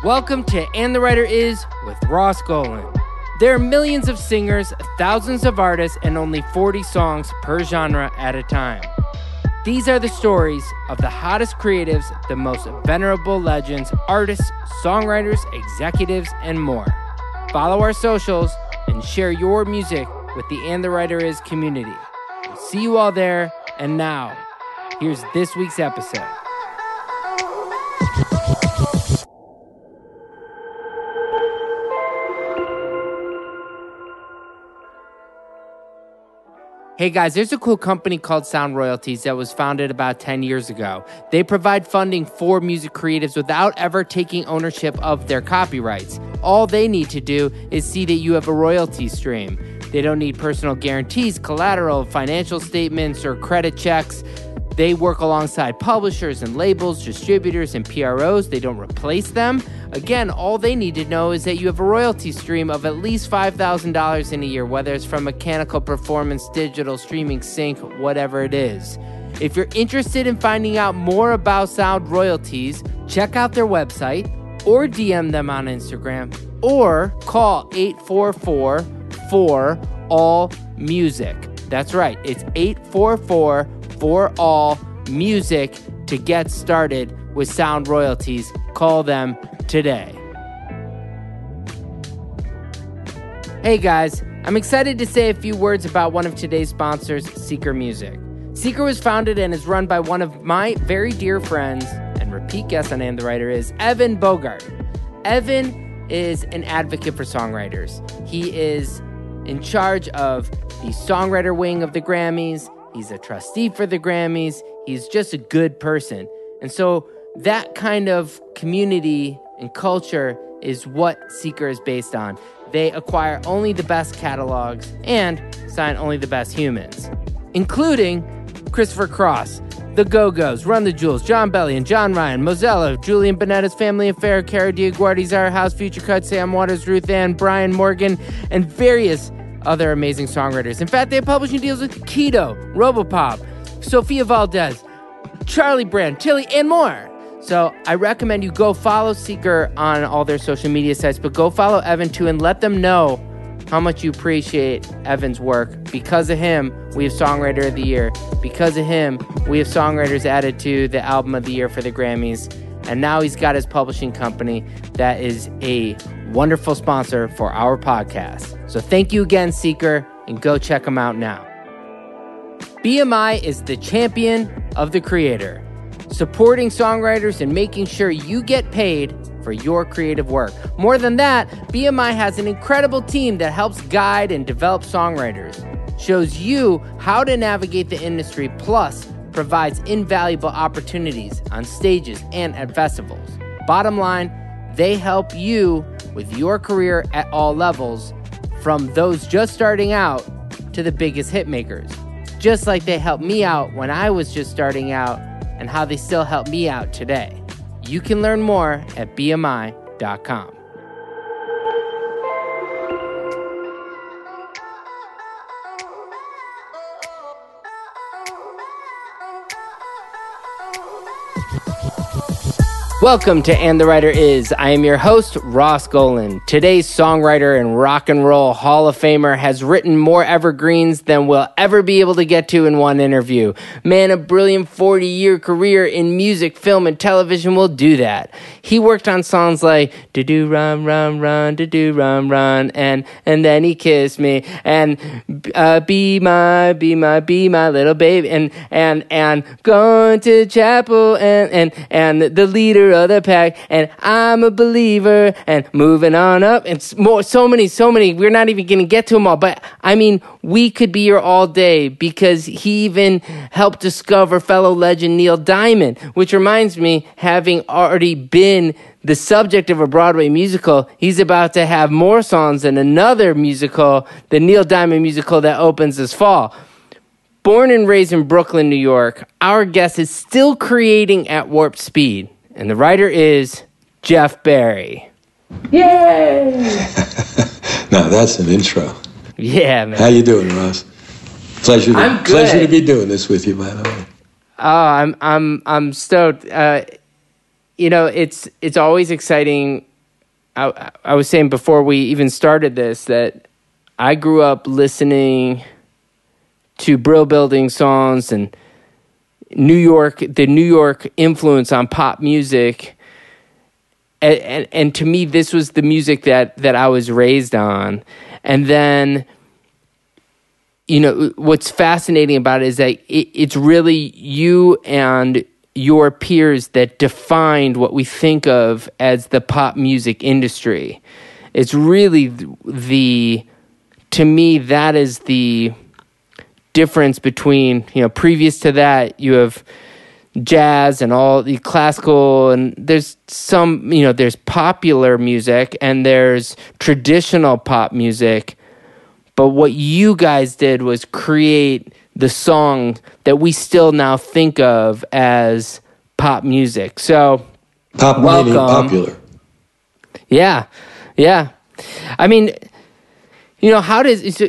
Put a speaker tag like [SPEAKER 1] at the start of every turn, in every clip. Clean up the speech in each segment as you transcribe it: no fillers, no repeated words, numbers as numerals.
[SPEAKER 1] Welcome to And the Writer Is with Ross Golan. There are millions of singers, thousands of artists, and only 40 songs per genre at a time. These are the stories of the hottest creatives, the most venerable legends, artists, songwriters, executives, and more. Follow our socials and share your music with the And the Writer Is community. We'll see you all there, and now, here's this week's episode. Hey guys, there's a cool company called Sound Royalties that was founded about 10 years ago. They provide funding for music creatives without ever taking ownership of their copyrights. All they need to do is see that you have a royalty stream. They don't need personal guarantees, collateral, financial statements, or credit checks. They work alongside publishers and labels, distributors, and PROs. They don't replace them. Again, all they need to know is that you have a royalty stream of at least $5,000 in a year, whether it's from mechanical performance, digital, streaming, sync, whatever it is. If you're interested in finding out more about Sound Royalties, check out their website or DM them on Instagram or call 844-4ALL-MUSIC. That's right, it's 844-4ALL-MUSIC to get started with Sound Royalties. Call them today. Hey guys, I'm excited to say a few words about one of today's sponsors, Seeker Music. Seeker was founded and is run by one of my very dear friends and repeat guest on And the Writer Is, Evan Bogart. Evan is an advocate for songwriters. He is in charge of the songwriter wing of the Grammys. He's a trustee for the Grammys. He's just a good person. And so that kind of community and culture is what Seeker is based on. They acquire only the best catalogs and sign only the best humans, including Christopher Cross, The Go-Go's, Run the Jewels, John Bellion, John Ryan, Mozella, Julian Bonetta's Family Affair, Cara Diaguardi, Zara House, Future Cut, Sam Waters, Ruth Ann, Brian Morgan, and various other amazing songwriters. In fact, they have publishing deals with Keto, Robopop, Sophia Valdez, Charlie Brand, Tilly, and more. So I recommend you go follow Seeker on all their social media sites, but go follow Evan too and let them know how much you appreciate Evan's work. Because of him, we have Songwriter of the Year. Because of him, we have songwriters added to the Album of the Year for the Grammys. And now he's got his publishing company that is a wonderful sponsor for our podcast. So thank you again, Seeker, and go check them out now. BMI is the champion of the creator, supporting songwriters and making sure you get paid for your creative work. More than that, BMI has an incredible team that helps guide and develop songwriters, shows you how to navigate the industry, plus provides invaluable opportunities on stages and at festivals. Bottom line, they help you with your career at all levels, from those just starting out to the biggest hit makers. Just like they helped me out when I was just starting out, and how they still help me out today. You can learn more at BMI.com. Welcome to And the Writer Is. I am your host, Ross Golan. Today's songwriter and rock and roll Hall of Famer has written more evergreens than we'll ever be able to get to in one interview. Man, a brilliant 40-year career in music, film, and television will do that. He worked on songs like "Do-Do Run Run Run, Do-Do Run Run," and Then He Kissed Me, and Be My Little Baby, and Going to Chapel, and The Leader of the Pack, and I'm a Believer, and Moving On Up, and more, so many. We're not even going to get to them all, but I mean, we could be here all day because he even helped discover fellow legend Neil Diamond, which reminds me, having already been the subject of a Broadway musical, he's about to have more songs in another musical, the Neil Diamond musical that opens this fall. Born and raised in Brooklyn, New York, our guest is still creating at warp speed. And the writer is Jeff Barry. Yay!
[SPEAKER 2] Now that's an intro.
[SPEAKER 1] Yeah, man.
[SPEAKER 2] How you doing, Ross? Pleasure to be doing this with you, by the way.
[SPEAKER 1] Oh, I'm stoked. You know, it's always exciting I was saying before we even started this that I grew up listening to Brill Building songs and the New York influence on pop music. And to me, this was the music that I was raised on. And then, what's fascinating about it is that it's really you and your peers that defined what we think of as the pop music industry. It's really to me, that is the difference between, previous to that, you have jazz and all the classical, and there's some, there's popular music and there's traditional pop music. But what you guys did was create the song that we still now think of as pop music. So,
[SPEAKER 2] pop meaning popular.
[SPEAKER 1] Yeah. I mean, how does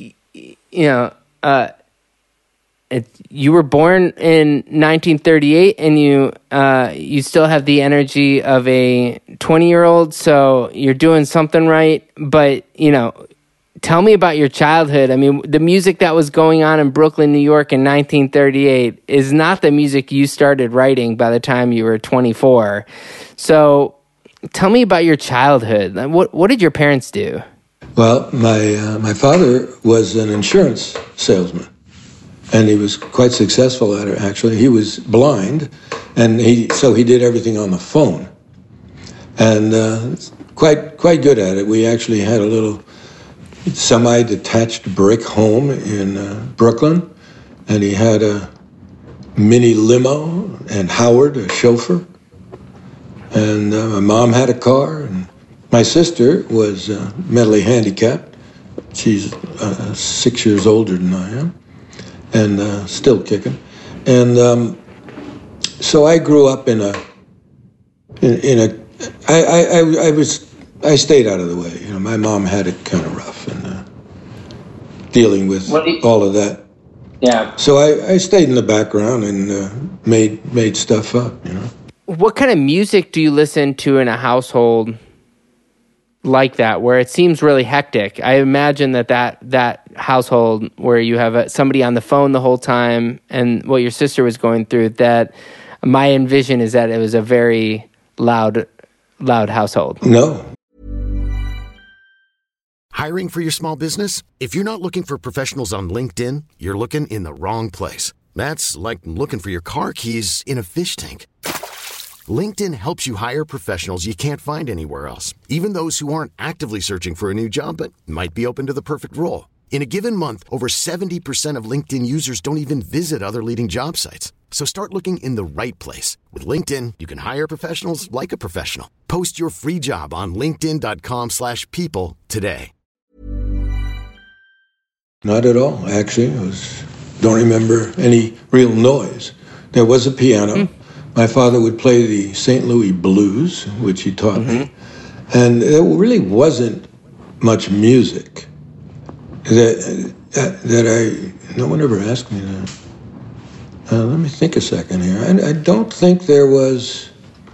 [SPEAKER 1] you were born in 1938, and you still have the energy of a 20-year-old. So you're doing something right. But tell me about your childhood. I mean, the music that was going on in Brooklyn, New York in 1938 is not the music you started writing by the time you were 24. So tell me about your childhood. What did your parents do?
[SPEAKER 2] Well, my father was an insurance salesman, and he was quite successful at it, actually. He was blind, and so he did everything on the phone, and quite good at it. We actually had a little semi-detached brick home in Brooklyn, and he had a mini limo and Howard, a chauffeur, and my mom had a car, and my sister was mentally handicapped. She's 6 years older than I am, and still kicking. And so I grew up I stayed out of the way. My mom had it kind of rough and dealing with all of that.
[SPEAKER 1] Yeah.
[SPEAKER 2] So I stayed in the background and made stuff up.
[SPEAKER 1] What kind of music do you listen to in a household like that, where it seems really hectic? I imagine that household where you have somebody on the phone the whole time, and what your sister was going through, that my envision is that it was a very loud household.
[SPEAKER 2] No.
[SPEAKER 3] Hiring for your small business? If you're not looking for professionals on LinkedIn, you're looking in the wrong place. That's like looking for your car keys in a fish tank. LinkedIn helps you hire professionals you can't find anywhere else, even those who aren't actively searching for a new job but might be open to the perfect role. In a given month, over 70% of LinkedIn users don't even visit other leading job sites. So start looking in the right place. With LinkedIn, you can hire professionals like a professional. Post your free job on linkedin.com/people today.
[SPEAKER 2] Not at all, actually. Don't remember any real noise. There was a piano. My father would play the St. Louis Blues, which he taught me. And there really wasn't much music no one ever asked me that. Let me think a second here. I don't think there was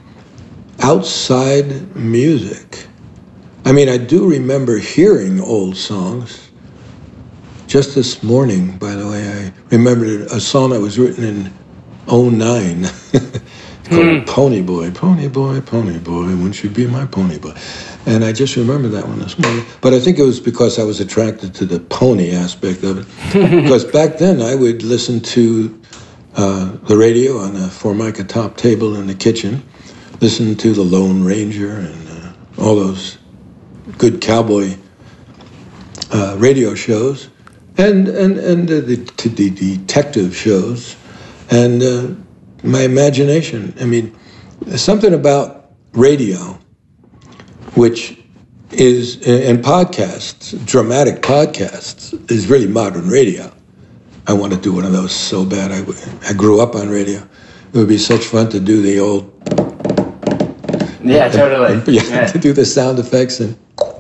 [SPEAKER 2] outside music. I mean, I do remember hearing old songs. Just this morning, by the way, I remembered a song that was written in 2009. Called Pony Boy, Pony Boy, Pony Boy, won't you be my pony boy? And I just remember that one this morning. But I think it was because I was attracted to the pony aspect of it. Because back then I would listen to the radio on a Formica top table in the kitchen, listen to the Lone Ranger and all those good cowboy radio shows, and the detective shows, and my imagination. I mean, there's something about radio, which is, and podcasts, dramatic podcasts, is really modern radio. I want to do one of those so bad. I grew up on radio. It would be such fun to do the old...
[SPEAKER 1] Yeah, totally.
[SPEAKER 2] To do the sound effects and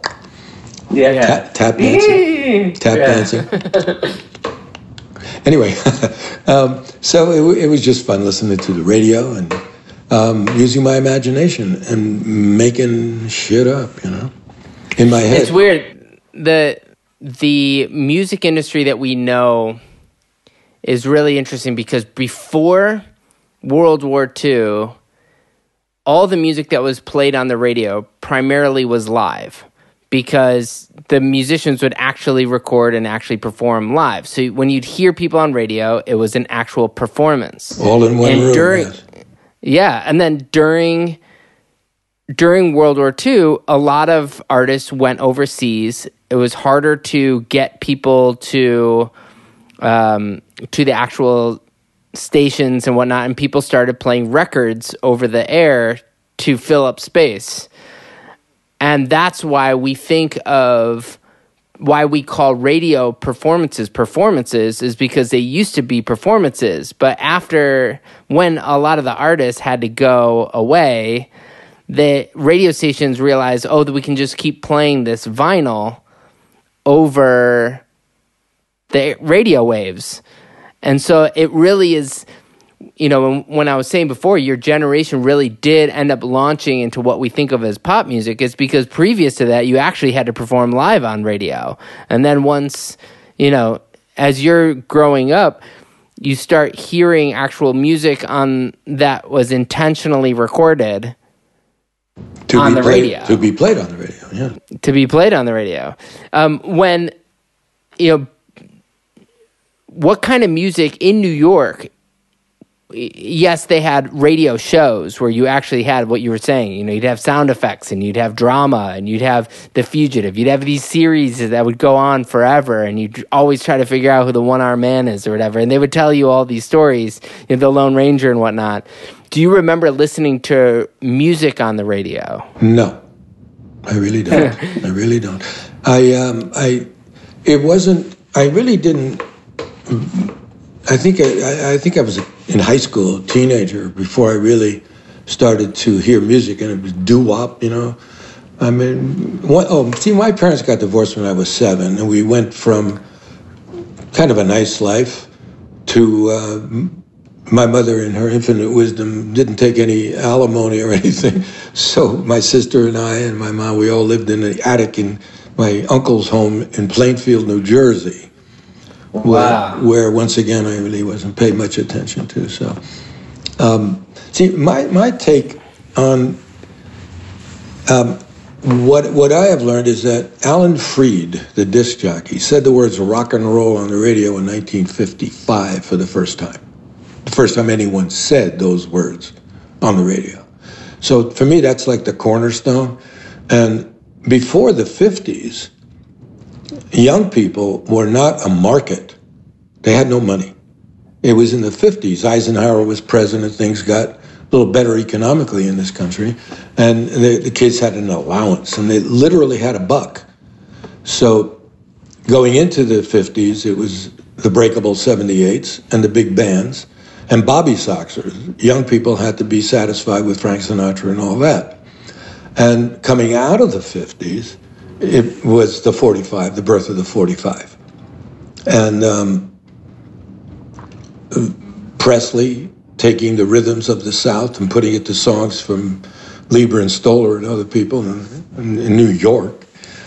[SPEAKER 2] tap dancing. Dancing. Anyway, so it was just fun listening to the radio, and using my imagination and making shit up, in my head.
[SPEAKER 1] It's weird. The music industry that we know is really interesting because before World War II, all the music that was played on the radio primarily was live because the musicians would actually record and actually perform live. So when you'd hear people on radio, it was an actual performance.
[SPEAKER 2] All in one room, yes.
[SPEAKER 1] Yeah, and then during World War II, a lot of artists went overseas. It was harder to get people to the actual stations and whatnot, and people started playing records over the air to fill up space. And that's why we think of why we call radio performances is because they used to be performances. But when a lot of the artists had to go away, the radio stations realized, that we can just keep playing this vinyl over the radio waves. And so it really is, when I was saying before, your generation really did end up launching into what we think of as pop music. It's because previous to that, you actually had to perform live on radio. And then once, as you're growing up, you start hearing actual music that was intentionally recorded on the radio.
[SPEAKER 2] To be played on the radio, yeah.
[SPEAKER 1] To be played on the radio. What kind of music in New York? Yes, they had radio shows where you actually had what you were saying. You'd have sound effects and you'd have drama and you'd have The Fugitive. You'd have these series that would go on forever and you'd always try to figure out who the one-armed man is or whatever. And they would tell you all these stories, the Lone Ranger and whatnot. Do you remember listening to music on the radio?
[SPEAKER 2] No, I really don't. I really don't. I really didn't. I think I was in high school, a teenager, before I really started to hear music, and it was doo-wop, I mean, my parents got divorced when I was 7, and we went from kind of a nice life to my mother, in her infinite wisdom, didn't take any alimony or anything. So my sister and I and my mom, we all lived in the attic in my uncle's home in Plainfield, New Jersey.
[SPEAKER 1] Wow.
[SPEAKER 2] Where once again I really wasn't paid much attention to. So, my take on what I have learned is that Alan Freed, the disc jockey, said the words rock and roll on the radio in 1955 for the first time. The first time anyone said those words on the radio. So for me, that's like the cornerstone. And before the 50s, young people were not a market. They had no money. It was in the 50s. Eisenhower was president. Things got a little better economically in this country. And the kids had an allowance, and they literally had $1. So going into the 50s, it was the breakable 78s and the big bands and Bobby Soxers. Young people had to be satisfied with Frank Sinatra and all that. And coming out of the 50s, it was the 45, the birth of the 45. And Presley taking the rhythms of the South and putting it to songs from Lieber and Stoller and other people in New York.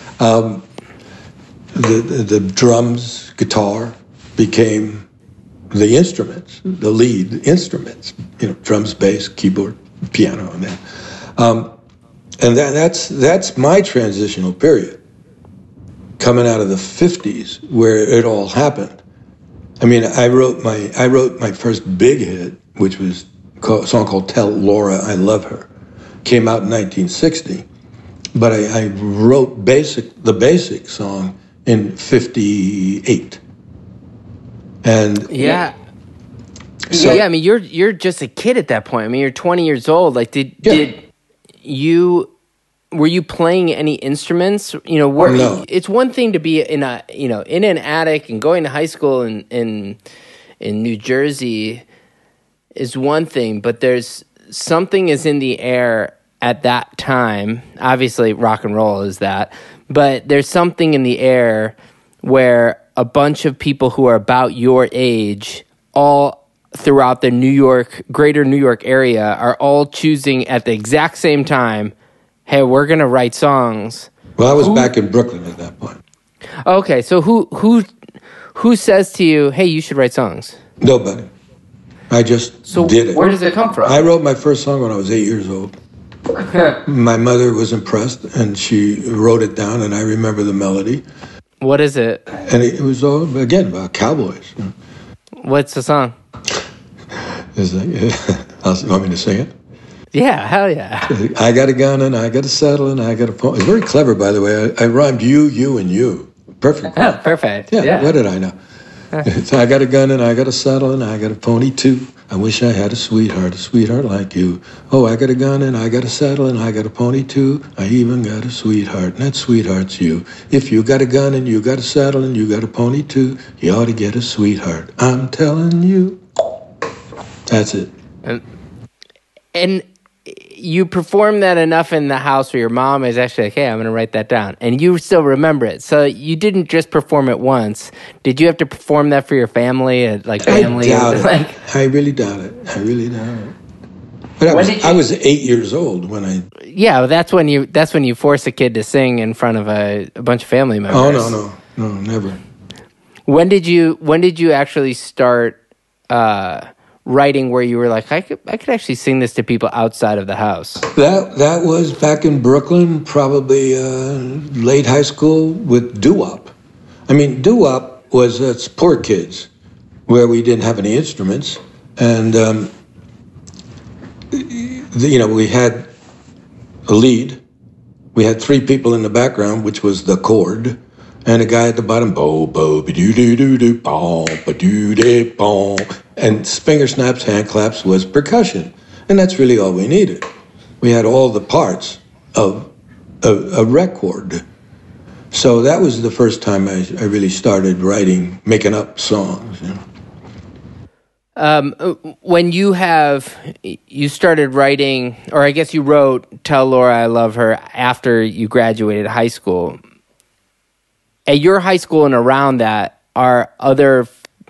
[SPEAKER 2] The drums, guitar became the instruments, the lead instruments, drums, bass, keyboard, piano, and that. And that's my transitional period, coming out of the 50s, where it all happened. I mean, I wrote my first big hit, which was a song called "Tell Laura I Love Her," came out in 1960, but I wrote the basic song in 58. And
[SPEAKER 1] yeah. So, yeah, I mean, you're just a kid at that point. I mean, you're 20 years old. Like, were you playing any instruments?
[SPEAKER 2] No.
[SPEAKER 1] It's one thing to be in an attic and going to high school in New Jersey is one thing, but there's something is in the air at that time. Obviously, rock and roll is that, but there's something in the air where a bunch of people who are about your age all throughout the greater New York area are all choosing at the exact same time, hey, we're going to write songs.
[SPEAKER 2] Well, I was back in Brooklyn at that point.
[SPEAKER 1] Okay, so who says to you, hey, you should write songs?
[SPEAKER 2] Nobody. I just did it.
[SPEAKER 1] Where does it come from?
[SPEAKER 2] I wrote my first song when I was 8 years old. My mother was impressed, and she wrote it down, and I remember the melody.
[SPEAKER 1] What is it?
[SPEAKER 2] And it was all, again, about cowboys.
[SPEAKER 1] What's the song?
[SPEAKER 2] You want me to sing it?
[SPEAKER 1] Yeah, hell yeah.
[SPEAKER 2] I got a gun, and I got a saddle, and I got a pony. It's very clever, by the way. I rhymed you, and you. Perfect.
[SPEAKER 1] Oh, perfect.
[SPEAKER 2] Yeah, what did I know? I got a gun and I got a saddle and I got a pony too. I wish I had a sweetheart like you. Oh, I got a gun and I got a saddle and I got a pony too. I even got a sweetheart, and that sweetheart's you. If you got a gun and you got a saddle and you got a pony too, you ought to get a sweetheart. I'm telling you. That's it.
[SPEAKER 1] And you perform that enough in the house where your mom is actually like, hey, I'm going to write that down. And you still remember it. So you didn't just perform it once. Did you have to perform that for your family? Family?
[SPEAKER 2] I doubt it. I really doubt it. But I was 8 years old when I...
[SPEAKER 1] Yeah, that's when you force a kid to sing in front of a bunch of family members.
[SPEAKER 2] Oh, no, never.
[SPEAKER 1] When did you actually start writing where you were like, I could actually sing this to people outside of the house?
[SPEAKER 2] That was back in Brooklyn, probably late high school with doo-wop. I mean, doo-wop was it's poor kids, where we didn't have any instruments, and we had a lead. We had three people in the background, which was the chord, and a guy at the bottom, bo bo ba doo doo doo doo, bo ba doo doo bo. And finger snaps, hand claps was percussion. And that's really all we needed. We had all the parts of a record. So that was the first time I really started making up songs.
[SPEAKER 1] When you started writing, or I guess you wrote Tell Laura I Love Her after you graduated high school. At your high school and around that, are other,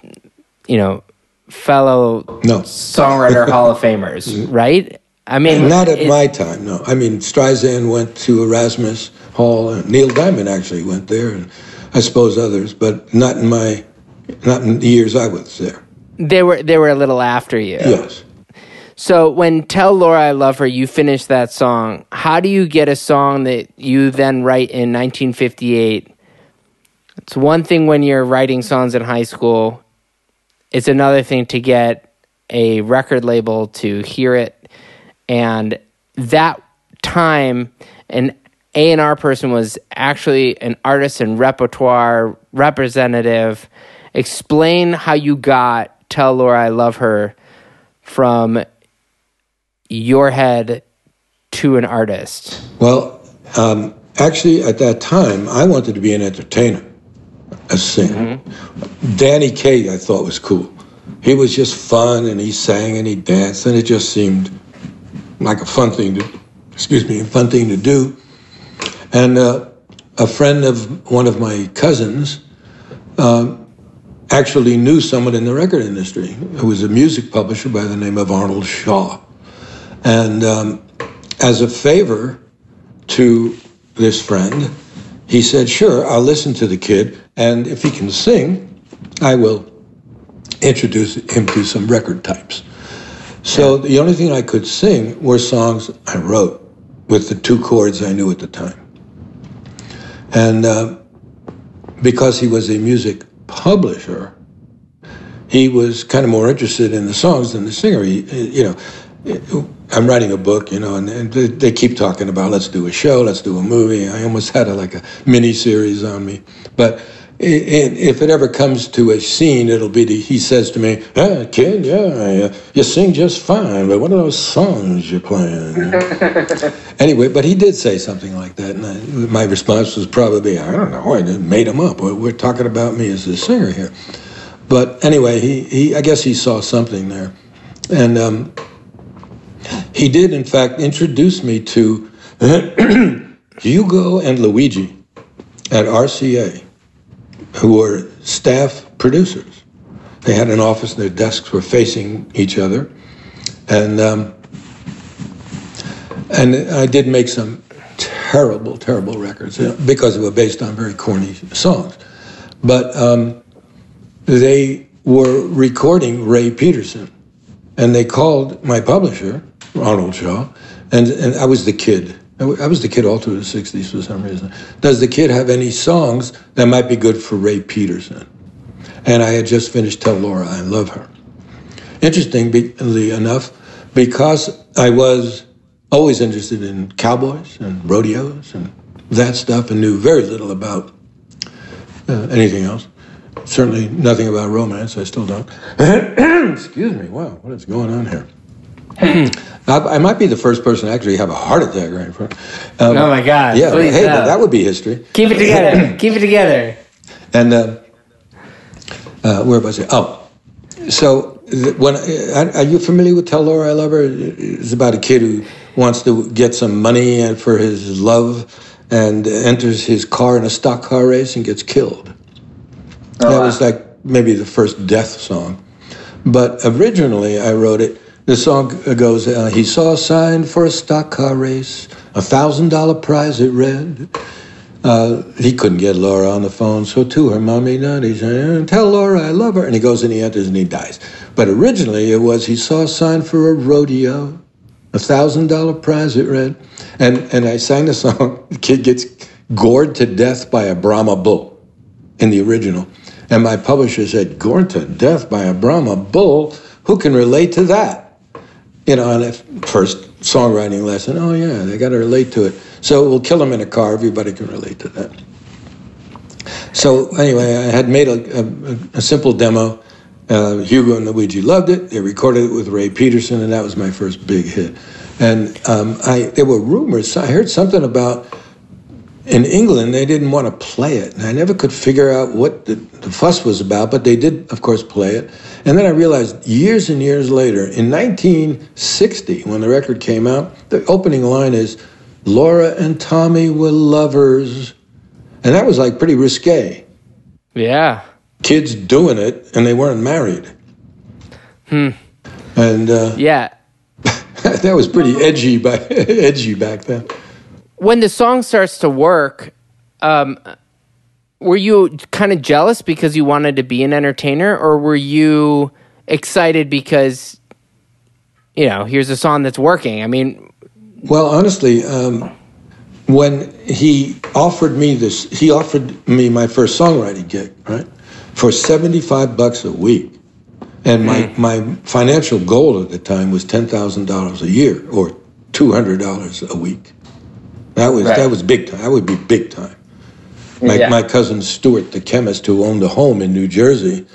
[SPEAKER 1] fellow songwriter Hall of Famers, right? I mean,
[SPEAKER 2] not at my time, no. I mean, Streisand went to Erasmus Hall, and Neil Diamond actually went there, and I suppose others, but not in the years I was there.
[SPEAKER 1] They were a little after you.
[SPEAKER 2] Yes.
[SPEAKER 1] So when Tell Laura I Love Her, you finish that song. How do you get a song that you then write in 1958? It's one thing when you're writing songs in high school. It's another thing to get a record label to hear it. And that time, an A&R person was actually an artist and repertoire representative. Explain how you got Tell Laura I Love Her from your head to an artist.
[SPEAKER 2] Well, actually, at that time, I wanted to be an entertainer. A singer. Mm-hmm. Danny Kaye, I thought, was cool. He was just fun, and he sang and he danced, and it just seemed like a fun thing to do. And a friend of one of my cousins actually knew someone in the record industry who was a music publisher by the name of Arnold Shaw. And as a favor to this friend, he said, sure, I'll listen to the kid, and if he can sing, I will introduce him to some record types. So the only thing I could sing were songs I wrote with the two chords I knew at the time. And because he was a music publisher, he was kind of more interested in the songs than the singer. I'm writing a book, and they keep talking about let's do a show, let's do a movie. I almost had a mini series on me. But if it ever comes to a scene, it'll be he says to me, kid, you sing just fine, but what are those songs you're playing? Anyway, but he did say something like that, and my response was probably, I don't know, I made him up. We're talking about me as a singer here. But anyway, he I guess he saw something there. And he did, in fact, introduce me to Hugo and Luigi at RCA, who were staff producers. They had an office, and their desks were facing each other. And I did make some terrible, terrible records because they were based on very corny songs. But they were recording Ray Peterson. And they called my publisher, Ronald Shaw, and I was the kid. I was the kid all through the 60s for some reason. Does the kid have any songs that might be good for Ray Peterson? And I had just finished Tell Laura I Love Her. Interestingly enough, because I was always interested in cowboys and rodeos and that stuff and knew very little about anything else. Certainly nothing about romance, I still don't. Excuse me, wow, what is going on here? I might be the first person to actually have a heart attack right in front.
[SPEAKER 1] Oh my God!
[SPEAKER 2] Yeah, hey, well, that would be history.
[SPEAKER 1] Keep it together. Keep it together.
[SPEAKER 2] And where was it? Oh, so when are you familiar with Tell Laura I Love Her? It's about a kid who wants to get some money for his love and enters his car in a stock car race and gets killed. That was like maybe the first death song. But originally I wrote it. The song goes, he saw a sign for a stock car race, $1,000 prize it read. He couldn't get Laura on the phone, so to her mommy, he said, tell Laura I love her. And he goes and he enters and he dies. But originally it was, he saw a sign for a rodeo, $1,000 prize it read. And I sang the song, the kid gets gored to death by a Brahma bull in the original. And my publisher said, gored to death by a Brahma bull? Who can relate to that? You know, on a first songwriting lesson, oh yeah, they got to relate to it. So we'll kill him in a car, everybody can relate to that. So anyway, I had made a simple demo. Hugo and Luigi loved it. They recorded it with Ray Peterson, and that was my first big hit. And there were rumors, I heard something about, in England, they didn't want to play it. And I never could figure out what the fuss was about, but they did, of course, play it. And then I realized years and years later, in 1960, when the record came out, the opening line is, Laura and Tommy were lovers. And that was like pretty risque.
[SPEAKER 1] Yeah.
[SPEAKER 2] Kids doing it, and they weren't married. And
[SPEAKER 1] yeah.
[SPEAKER 2] That was pretty edgy back then.
[SPEAKER 1] When the song starts to work, were you kind of jealous because you wanted to be an entertainer, or were you excited because, you know, here's a song that's working? I mean...
[SPEAKER 2] Well, honestly, when he offered me my first songwriting gig, right, for $75 a week. And my financial goal at the time was $10,000 a year, or $200 a week. That was big time. That would be big time. My cousin Stuart, the chemist who owned a home in New Jersey,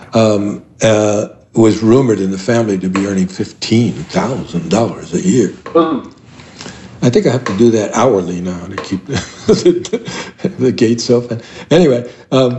[SPEAKER 2] was rumored in the family to be earning $15,000 a year. I think I have to do that hourly now to keep the gates open. Anyway,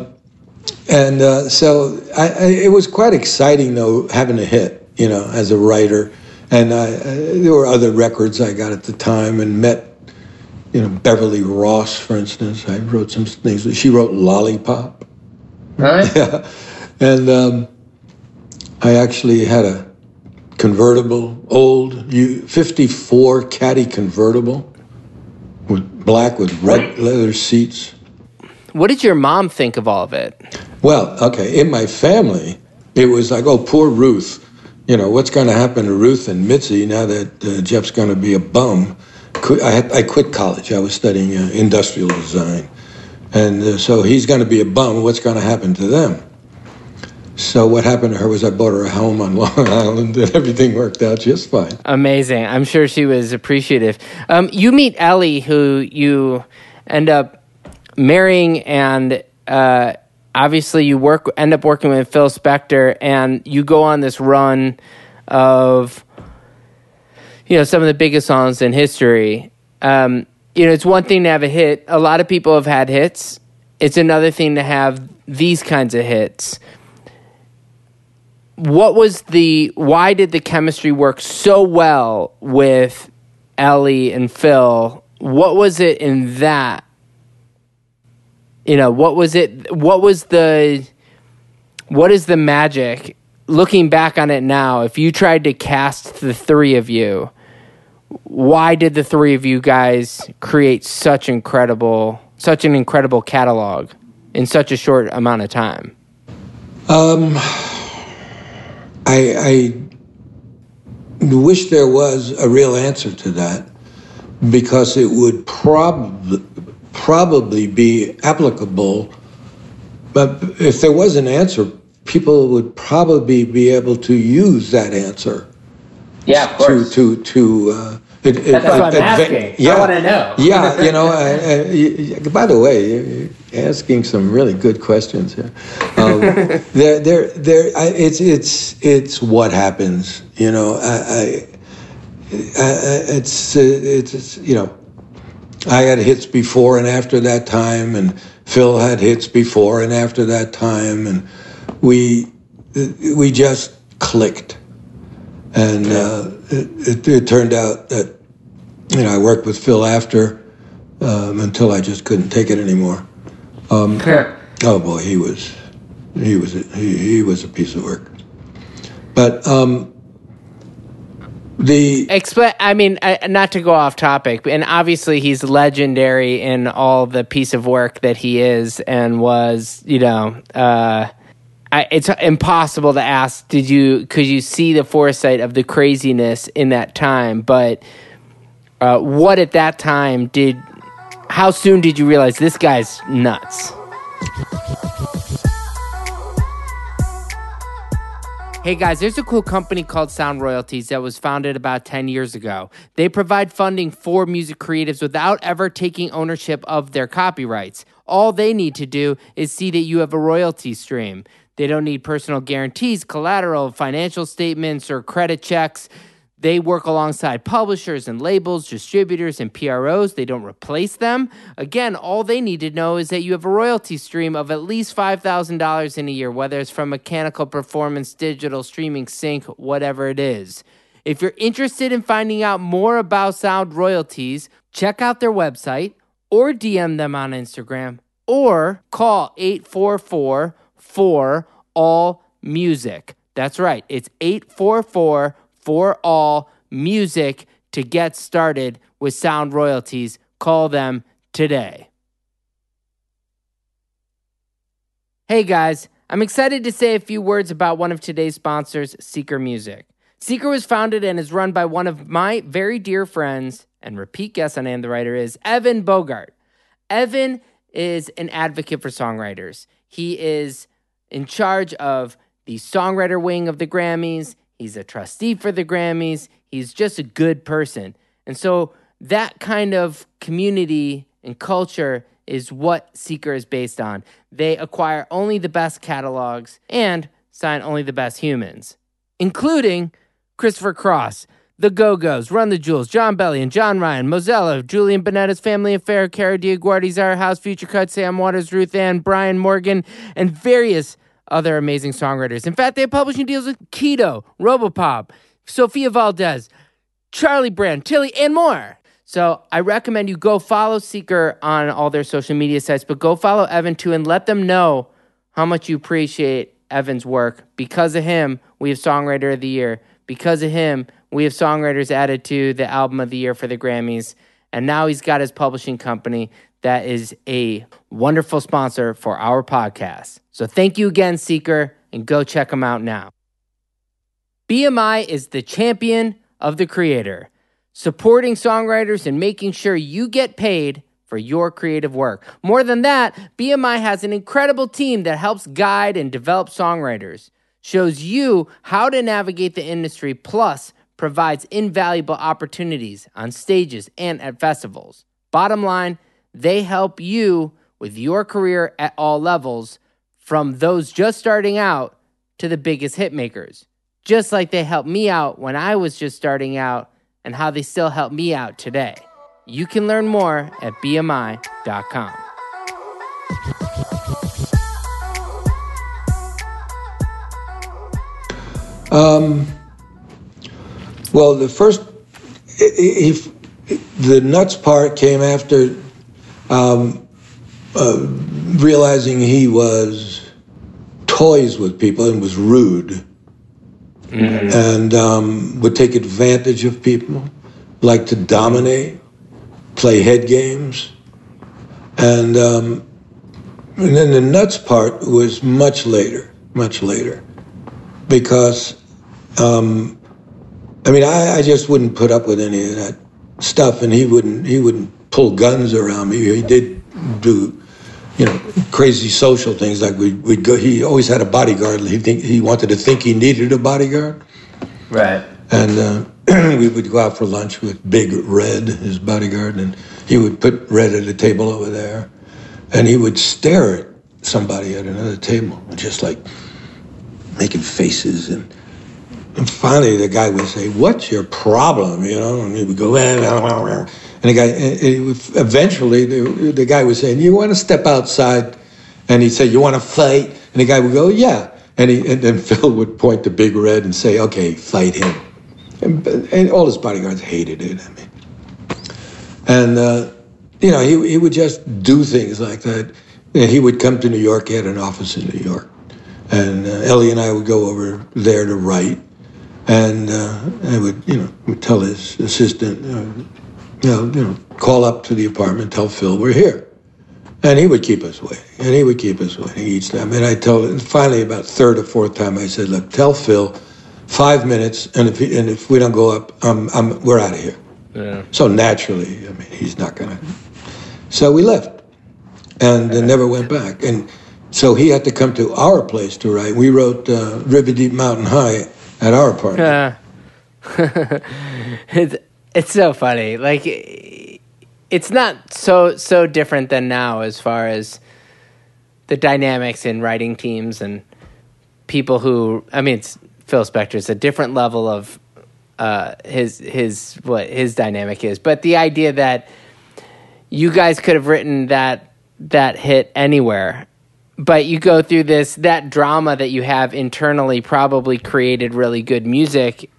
[SPEAKER 2] so it was quite exciting, though, having a hit, you know, as a writer. And there were other records I got at the time and met, you know, Beverly Ross, for instance. I wrote some things. She wrote Lollipop.
[SPEAKER 1] Right.
[SPEAKER 2] Yeah. And I actually had a convertible, old 54 Caddy convertible, black with red leather seats.
[SPEAKER 1] What did your mom think of all of it?
[SPEAKER 2] Well, okay, in my family, it was like, oh, poor Ruth. You know, what's going to happen to Ruth and Mitzi now that Jeff's going to be a bum? I quit college. I was studying industrial design. And so he's going to be a bum. What's going to happen to them? So what happened to her was I bought her a home on Long Island, and everything worked out just fine.
[SPEAKER 1] Amazing. I'm sure she was appreciative. You meet Ellie, who you end up marrying, and obviously you end up working with Phil Spector, and you go on this run of, you know, some of the biggest songs in history. You know, it's one thing to have a hit. A lot of people have had hits. It's another thing to have these kinds of hits. Why did the chemistry work so well with Ellie and Phil? What was it in that? You know, what was the what is the magic? Looking back on it now, if you tried to cast the three of you, why did the three of you guys create such an incredible catalog in such a short amount of time?
[SPEAKER 2] I wish there was a real answer to that, because it would probably be applicable. But if there was an answer, people would probably be able to use that answer.
[SPEAKER 4] Yeah, of course.
[SPEAKER 1] That's what I'm asking.
[SPEAKER 2] Yeah,
[SPEAKER 1] I want to know.
[SPEAKER 2] Yeah, by the way, you're asking some really good questions here. It's what happens. I had hits before and after that time, and Phil had hits before and after that time, and we just clicked. And it turned out that I worked with Phil after until I just couldn't take it anymore. Oh boy, he was a piece of work. But
[SPEAKER 1] not to go off topic, and obviously he's legendary in all the piece of work that he is and was. It's impossible to ask. Could you see the foresight of the craziness in that time? But what at that time how soon did you realize this guy's nuts? Hey guys, there's a cool company called Sound Royalties that was founded about 10 years ago. They provide funding for music creatives without ever taking ownership of their copyrights. All they need to do is see that you have a royalty stream. They don't need personal guarantees, collateral, financial statements, or credit checks. They work alongside publishers and labels, distributors, and PROs. They don't replace them. Again, all they need to know is that you have a royalty stream of at least $5,000 in a year, whether it's from mechanical performance, digital, streaming, sync, whatever it is. If you're interested in finding out more about Sound Royalties, check out their website or DM them on Instagram or call 844-4ALL-MUSIC. That's right. It's 844-4ALL-MUSIC to get started with Sound Royalties. Call them today. Hey guys, I'm excited to say a few words about one of today's sponsors, Seeker Music. Seeker was founded and is run by one of my very dear friends and repeat guest on And the Writer is Evan Bogart. Evan is an advocate for songwriters. He is in charge of the songwriter wing of the Grammys. He's a trustee for the Grammys. He's just a good person. And so that kind of community and culture is what Seeker is based on. They acquire only the best catalogs and sign only the best humans, including Christopher Cross, The Go-Go's, Run the Jewels, John Bellion, John Ryan, Mozella, Julian Bonetta's Family Affair, Cara Diaguardi, Zara House, Future Cut, Sam Waters, Ruth Ann, Brian Morgan, and various other amazing songwriters. In fact, they have publishing deals with Keto, Robopop, Sophia Valdez, Charlie Brand, Tilly, and more. So I recommend you go follow Seeker on all their social media sites, but go follow Evan too and let them know how much you appreciate Evan's work. Because of him, we have Songwriter of the Year. Because of him, we have songwriters added to the Album of the Year for the Grammys. And now he's got his publishing company that is a wonderful sponsor for our podcast. So thank you again, Seeker, and go check them out now. BMI is the champion of the creator, supporting songwriters and making sure you get paid for your creative work. More than that, BMI has an incredible team that helps guide and develop songwriters, shows you how to navigate the industry, plus provides invaluable opportunities on stages and at festivals. Bottom line, they help you with your career at all levels, from those just starting out to the biggest hit makers. Just like they helped me out when I was just starting out, and how they still help me out today. You can learn more at BMI.com.
[SPEAKER 2] Well, the first, the nuts part came after realizing he was toys with people and was rude. And would take advantage of people, liked to dominate, play head games. And then the nuts part was much later, because, I just wouldn't put up with any of that stuff, and he wouldn't pull guns around me. He did do, crazy social things, like we'd go. He always had a bodyguard. He wanted to think he needed a bodyguard.
[SPEAKER 1] Right.
[SPEAKER 2] And we would go out for lunch with Big Red, his bodyguard, and he would put Red at a table over there, and he would stare at somebody at another table, just like making faces. And finally, the guy would say, "What's your problem?" And he would go, and the guy, eventually, the guy was saying, "You want to step outside?" And he'd say, "You want to fight?" And the guy would go, "Yeah." And then Phil would point to Big Red and say, "Okay, fight him." And all his bodyguards hated it. And he would just do things like that. And he would come to New York. He had an office in New York, and Ellie and I would go over there to write. And I would tell his assistant, call up to the apartment, tell Phil we're here. And he would keep us waiting. Each time. And I finally about third or fourth time, I said, "Look, tell Phil 5 minutes, and if we don't go up, we're out of here." Yeah. So naturally, he's not gonna. So we left, and never went back. And so he had to come to our place to write. We wrote River Deep Mountain High at our apartment.
[SPEAKER 1] It's so funny. Like, it's not so different than now as far as the dynamics in writing teams and people who. It's Phil Spector. It's a different level of what his dynamic is. But the idea that you guys could have written that hit anywhere. But you go through that drama that you have internally probably created really good music.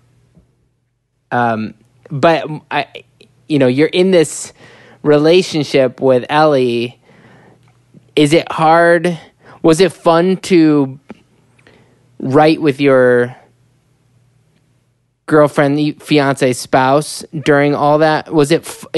[SPEAKER 1] But you're in this relationship with Ellie. Is it hard? Was it fun to write with your girlfriend, fiance, spouse during all that? Was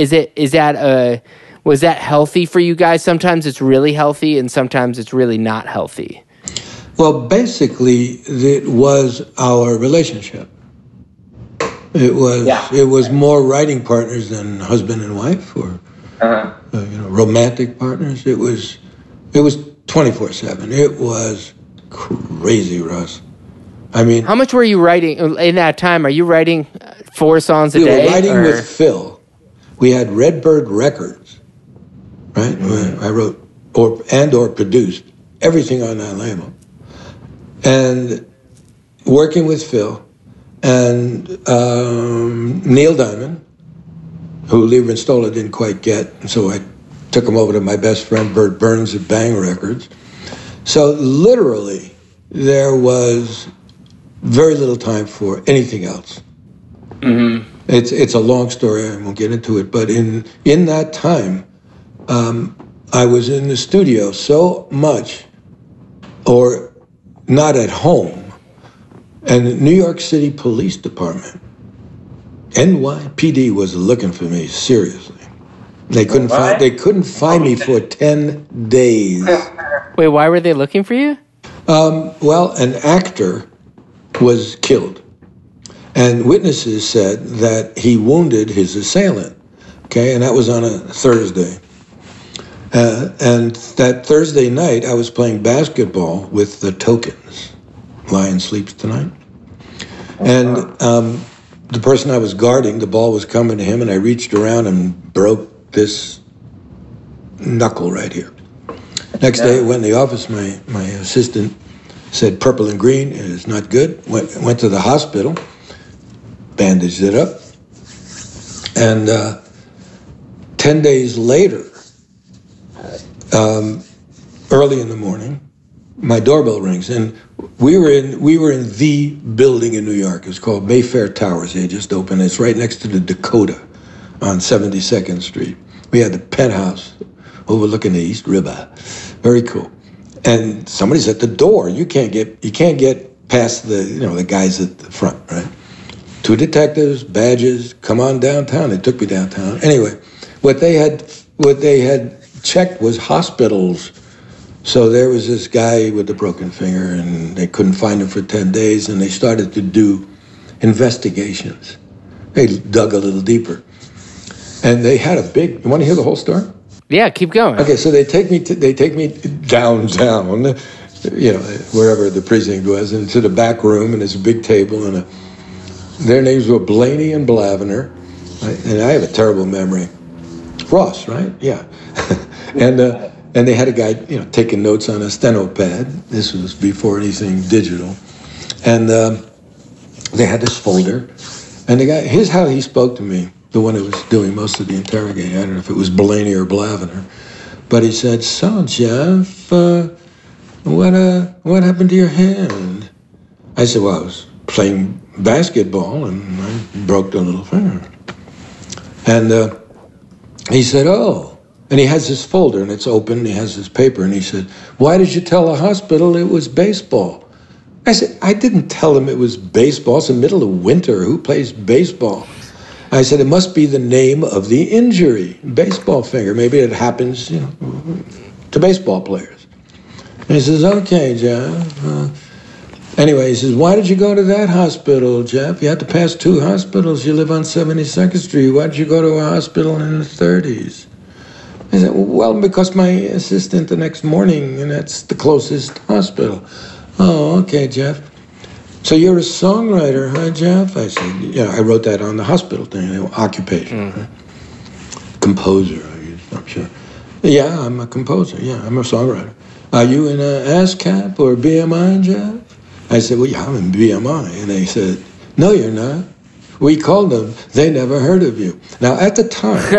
[SPEAKER 1] that healthy for you guys? Sometimes it's really healthy, and sometimes it's really not healthy.
[SPEAKER 2] Well, basically, it was our relationship. It was more writing partners than husband and wife, or romantic partners. It was 24/7. It was crazy, Russ.
[SPEAKER 1] How much were you writing in that time? Are you writing 4 songs a day?
[SPEAKER 2] We were writing with Phil. We had Redbird Records, right? I wrote or produced everything on that label, and working with Phil. And Neil Diamond, who Lieber and Stoller didn't quite get, and so I took him over to my best friend Bert Burns at Bang Records. So literally, there was very little time for anything else. Mm-hmm. It's a long story. I won't get into it, but in that time, I was in the studio so much, or not at home. And the New York City Police Department, NYPD, was looking for me, seriously. They couldn't find me for 10 days.
[SPEAKER 1] Wait, why were they looking for you?
[SPEAKER 2] Well, an actor was killed, and witnesses said that he wounded his assailant. Okay, and that was on a Thursday. And that Thursday night, I was playing basketball with the Tokens. Lion Sleeps Tonight. And the person I was guarding, the ball was coming to him, and I reached around and broke this knuckle right here. Next day, I went in the office. My assistant said purple and green is not good. Went to the hospital, bandaged it up. And 10 days later, early in the morning, my doorbell rings, and we were in the building in New York. It was called Mayfair Towers. They had just opened. It's right next to the Dakota on 72nd Street. We had the penthouse overlooking the East River. Very cool. And somebody's at the door. You can't get past the guys at the front, right? 2 detectives, badges, come on downtown. They took me downtown. Anyway, what they had checked was hospitals. So there was this guy with a broken finger, and they couldn't find him for 10 days, and they started to do investigations. They dug a little deeper. And they had a big, you want to hear the whole story?
[SPEAKER 1] Yeah, keep going.
[SPEAKER 2] Okay, so they take me downtown, wherever the precinct was, into the back room, and there's a big table, and their names were Blaney and Blavener, right? And I have a terrible memory. Ross, right? Yeah. And they had a guy, taking notes on a steno pad. This was before anything digital. And they had this folder. And the guy, here's how he spoke to me, the one who was doing most of the interrogating. I don't know if it was Blaney or Blavener. But he said, "So, Jeff, what happened to your hand?" I said, "Well, I was playing basketball, and I broke the little finger." And he said, "Oh." And he has this folder, and it's open, and he has this paper, and he said, "Why did you tell the hospital it was baseball?" I said, "I didn't tell them it was baseball. It's the middle of winter. Who plays baseball?" I said, "It must be the name of the injury, baseball finger. Maybe it happens, to baseball players." And he says, "Okay, Jeff." Anyway, he says, "Why did you go to that hospital, Jeff? You had to pass 2 hospitals. You live on 72nd Street. Why did you go to a hospital in the 30s? I said, "Well, because my assistant the next morning, and that's the closest hospital." "Oh, okay, Jeff. So you're a songwriter, huh, Jeff?" I said, "Yeah, I wrote that on the hospital thing, occupation. Right? Composer, I'm sure." "Yeah, I'm a composer. Yeah, I'm a songwriter." "Are you in ASCAP or BMI, Jeff?" I said, "Well, yeah, I'm in BMI." And they said, "No, you're not. We called them. They never heard of you." Now, at the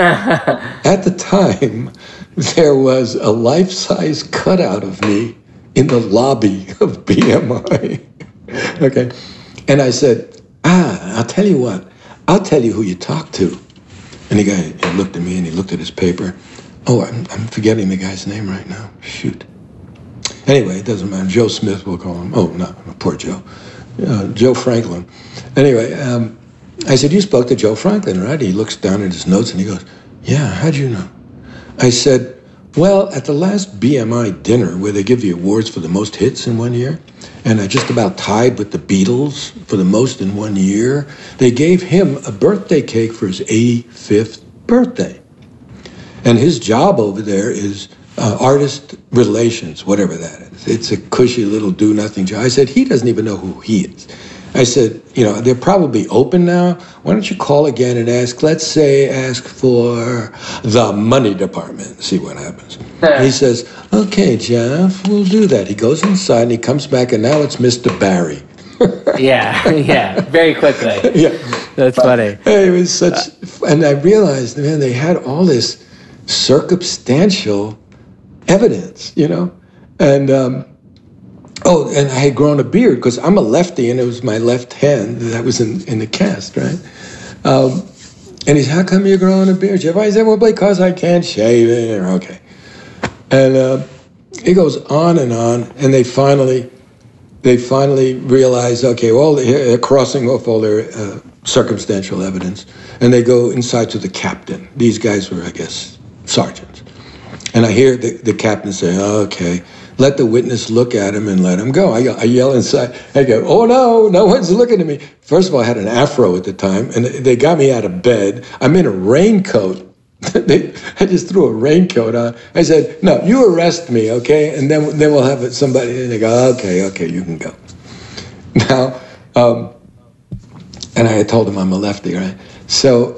[SPEAKER 2] time, there was a life-size cutout of me in the lobby of BMI. Okay. And I said, "I'll tell you what. I'll tell you who you talk to." And the guy looked at me, and he looked at his paper. Oh, I'm forgetting the guy's name right now. Shoot. Anyway, it doesn't matter. Joe Smith, we'll call him. Oh, no, poor Joe. Joe Franklin. Anyway, I said, "You spoke to Joe Franklin, right?" He looks down at his notes and he goes, "Yeah, how'd you know?" I said, "Well, at the last BMI dinner where they give the awards for the most hits in one year, and I just about tied with the Beatles for the most in one year, they gave him a birthday cake for his 85th birthday. And his job over there is artist relations, whatever that is. It's a cushy little do-nothing job." I said, "He doesn't even know who he is." I said, "They're probably open now. Why don't you call again and ask for the money department, see what happens." He says, "Okay, Jeff, we'll do that." He goes inside and he comes back, and now it's Mr. Barry.
[SPEAKER 1] Yeah, very quickly.
[SPEAKER 2] Yeah.
[SPEAKER 1] That's funny.
[SPEAKER 2] It was such, and I realized, man, they had all this circumstantial evidence, and and I had grown a beard because I'm a lefty, and it was my left hand that was in the cast, right? And he said, "How come you're growing a beard, Jeff?" I said, "Well, because I can't shave it." Okay. And he goes on, and they finally realize, okay, well, they're crossing off all their circumstantial evidence, and they go inside to the captain. These guys were, I guess, sergeants. And I hear the captain say, "Okay, let the witness look at him and let him go." I yell inside. I go, "Oh, no one's looking at me." First of all, I had an afro at the time, and they got me out of bed. I'm in a raincoat. I just threw a raincoat on. I said, "No, you arrest me, okay? And then we'll have somebody." And they go, okay, you can go. Now, and I had told them I'm a lefty, right? So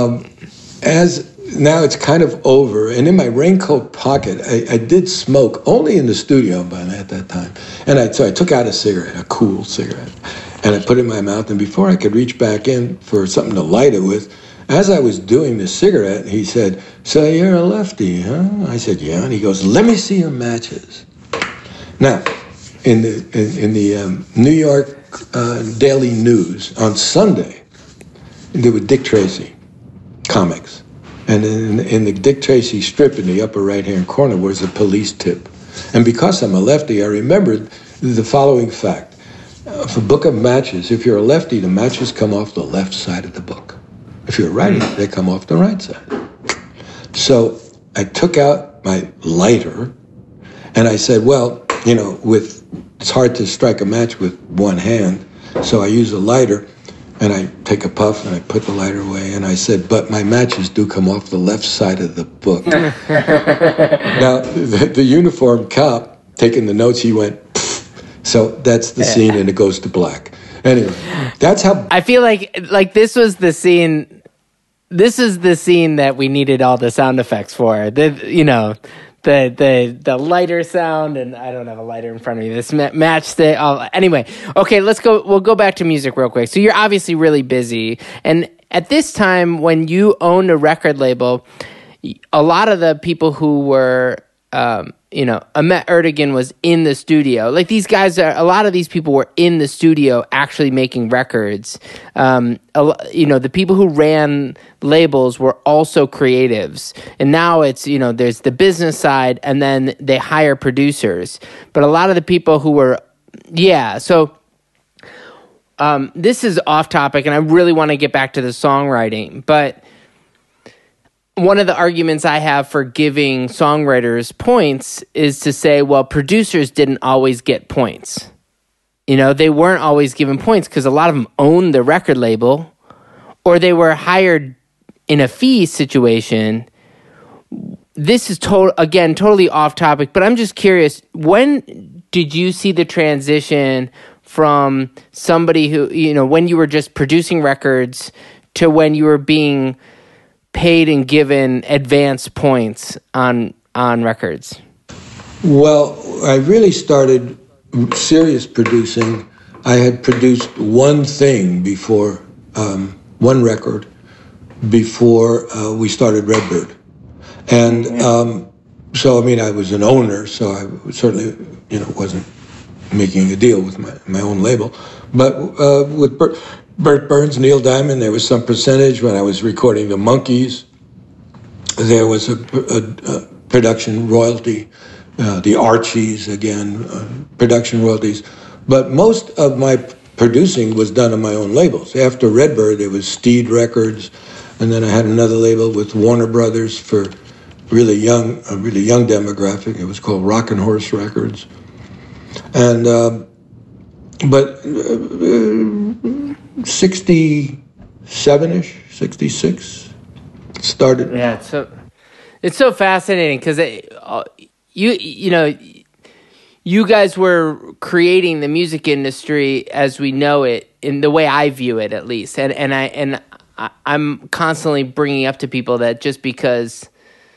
[SPEAKER 2] now it's kind of over, and in my raincoat pocket, I did smoke, only in the studio at that time. And so I took out a cigarette, a cool cigarette, and I put it in my mouth, and before I could reach back in for something to light it with, as I was doing the cigarette, he said, "So you're a lefty, huh?" I said, "Yeah." And he goes, "Let me see your matches." Now, in the New York Daily News on Sunday, there were Dick Tracy comics. And in the Dick Tracy strip in the upper right-hand corner was a police tip. And because I'm a lefty, I remembered the following fact. For Book of Matches, if you're a lefty, the matches come off the left side of the book. If you're a righty, they come off the right side. So I took out my lighter and I said, well, it's hard to strike a match with one hand, so I use a lighter and I take a puff and I put the lighter away and I said, but my matches do come off the left side of the book. Now, the uniformed cop taking the notes, he went, pfft. So that's the scene and it goes to black. Anyway, that's how...
[SPEAKER 1] I feel like this was the scene... This is the scene that we needed all the sound effects for. The lighter sound, and I don't have a lighter in front of me. This matchstick. Anyway, okay, let's go. We'll go back to music real quick. So you're obviously really busy, and at this time, when you owned a record label, a lot of the people who were, Ahmet Ertegun was in the studio. Like these guys, a lot of these people were in the studio actually making records. The people who ran labels were also creatives. And now it's, there's the business side and then they hire producers. But a lot of the people who were, so this is off topic and I really want to get back to the songwriting. But one of the arguments I have for giving songwriters points is to say, well, producers didn't always get points. They weren't always given points because a lot of them owned the record label or they were hired in a fee situation. This is totally off topic, but I'm just curious, when did you see the transition from somebody who, when you were just producing records to when you were being paid and given advance points on records?
[SPEAKER 2] Well, I really started serious producing. I had produced one thing before, one record before we started Redbird. And so, I was an owner, so I certainly, wasn't making a deal with my own label. But with Burt Burns, Neil Diamond, there was some percentage. When I was recording the Monkees, there was a production royalty. The Archies, again, production royalties. But most of my producing was done on my own labels. After Redbird, there was Steed Records, and then I had another label with Warner Brothers for a really young demographic. It was called Rockin' Horse Records. And, but 67-ish, 66 started.
[SPEAKER 1] Yeah, it's so fascinating because you guys were creating the music industry as we know it, in the way I view it, at least. And I'm constantly bringing up to people that just because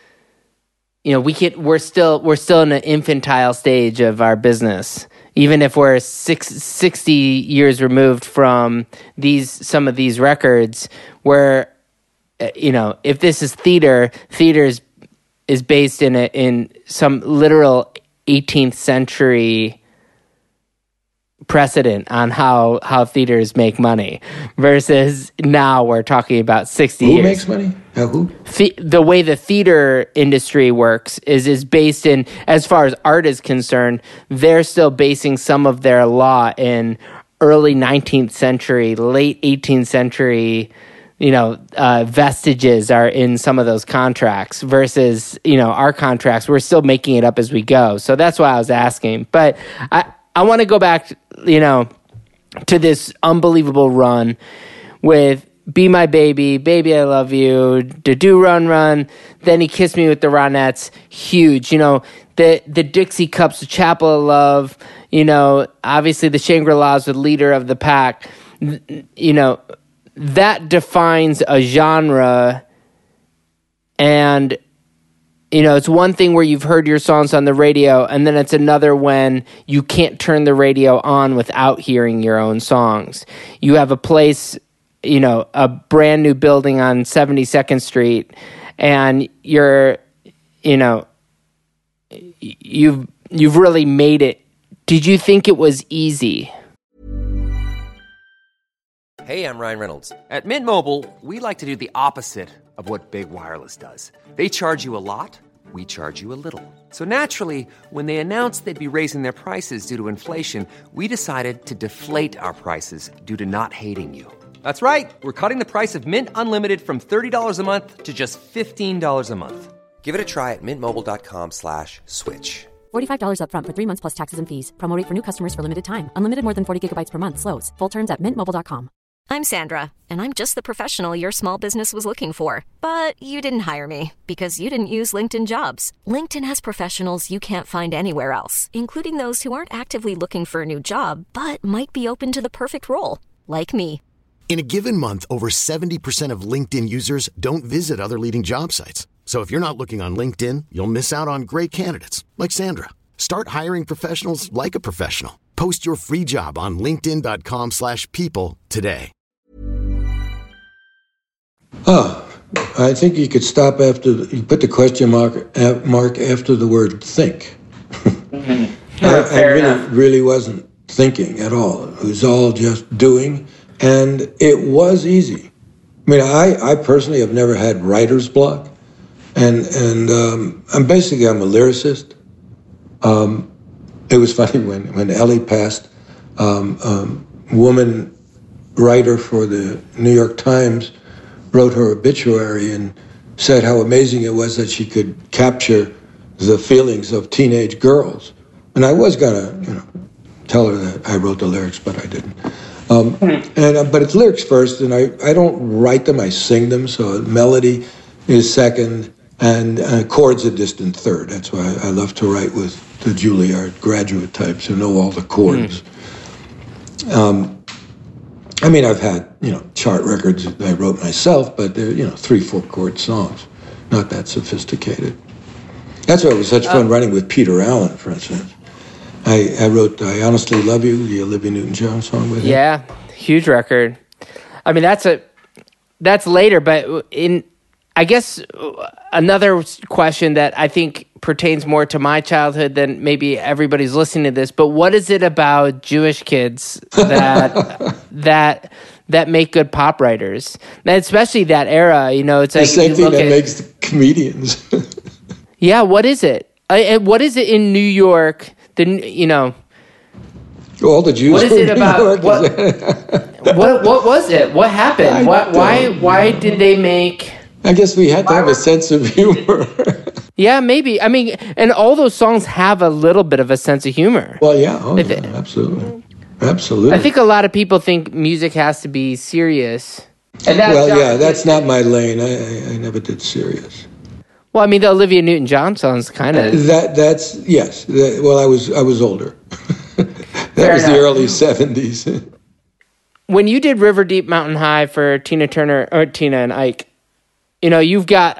[SPEAKER 1] we're still in an infantile stage of our business, even if we're 60 years removed from some of these records, where if this is theater is based in some literal 18th century precedent on how theaters make money, versus now we're talking about 60 years.
[SPEAKER 2] Who makes money? Who?
[SPEAKER 1] The way the theater industry works is based in, as far as art is concerned, they're still basing some of their law in early 19th century, late 18th century, vestiges are in some of those contracts versus, our contracts, we're still making it up as we go. So that's why I was asking. But I want to go back, to this unbelievable run with Be My Baby, Baby I Love You, Do Run Run, then He Kissed Me with the Ronettes, huge. The Dixie Cups, the Chapel of Love, obviously the Shangri-Las with Leader of the Pack, that defines a genre. And it's one thing where you've heard your songs on the radio, and then it's another when you can't turn the radio on without hearing your own songs. You have a place, a brand new building on 72nd Street, and you've really made it. Did you think it was easy?
[SPEAKER 4] Hey, I'm Ryan Reynolds. At Mint Mobile, we like to do the opposite of what Big Wireless does. They charge you a lot. we charge you a little. So naturally, when they announced they'd be raising their prices due to inflation, we decided to deflate our prices due to not hating you. That's right. We're cutting the price of Mint Unlimited from $30 a month to just $15 a month. Give it a try at mintmobile.com/switch.
[SPEAKER 5] $45 up front for 3 months plus taxes and fees. Promo rate for new customers for limited time. Unlimited more than 40 gigabytes per month. Slows full terms at mintmobile.com.
[SPEAKER 6] I'm Sandra, and I'm just the professional your small business was looking for. But you didn't hire me because you didn't use LinkedIn Jobs. LinkedIn has professionals you can't find anywhere else, including those who aren't actively looking for a new job, but might be open to the perfect role, like me.
[SPEAKER 3] In a given month, over 70% of LinkedIn users don't visit other leading job sites. So if you're not looking on LinkedIn, you'll miss out on great candidates like Sandra. Start hiring professionals like a professional. Post your free job on linkedin.com/people today.
[SPEAKER 2] I think you could stop after you put the question mark after the word think. I really wasn't thinking at all. It was all just doing, and it was easy. I mean, I personally have never had writer's block, and I'm a lyricist. It was funny when Ellie passed. Woman writer for the New York Times wrote her obituary and said how amazing it was that she could capture the feelings of teenage girls. And I was gonna, tell her that I wrote the lyrics, but I didn't. But it's lyrics first, and I don't write them, I sing them. So melody is second, and chords a distant third. That's why I love to write with the Juilliard graduate types who know all the chords. I've had, chart records that I wrote myself, but they're, 3-4 chord songs, not that sophisticated. That's why it was such fun writing with Peter Allen, for instance. I wrote I Honestly Love You, the Olivia Newton-John song with him.
[SPEAKER 1] Yeah, huge record. I mean, that's later, but I guess another question that I think pertains more to my childhood than maybe everybody's listening to this, but what is it about Jewish kids that make good pop writers? And especially that era, it's like
[SPEAKER 2] the same thing that makes the comedians.
[SPEAKER 1] Yeah, what is it? What is it in New York?
[SPEAKER 2] All the Jews.
[SPEAKER 1] What is it about? What was it? What happened? Why did they make?
[SPEAKER 2] I guess we had to have a sense of humor.
[SPEAKER 1] Yeah, maybe. I mean, and all those songs have a little bit of a sense of humor.
[SPEAKER 2] Well, yeah. Oh, yeah, absolutely. Absolutely.
[SPEAKER 1] I think a lot of people think music has to be serious.
[SPEAKER 2] That's not my lane. I never did serious.
[SPEAKER 1] Well, I mean, the Olivia Newton-John songs kind of...
[SPEAKER 2] That's yes. I was older. That was the early 70s.
[SPEAKER 1] When you did River Deep Mountain High for Tina Turner, or Tina and Ike, you've got...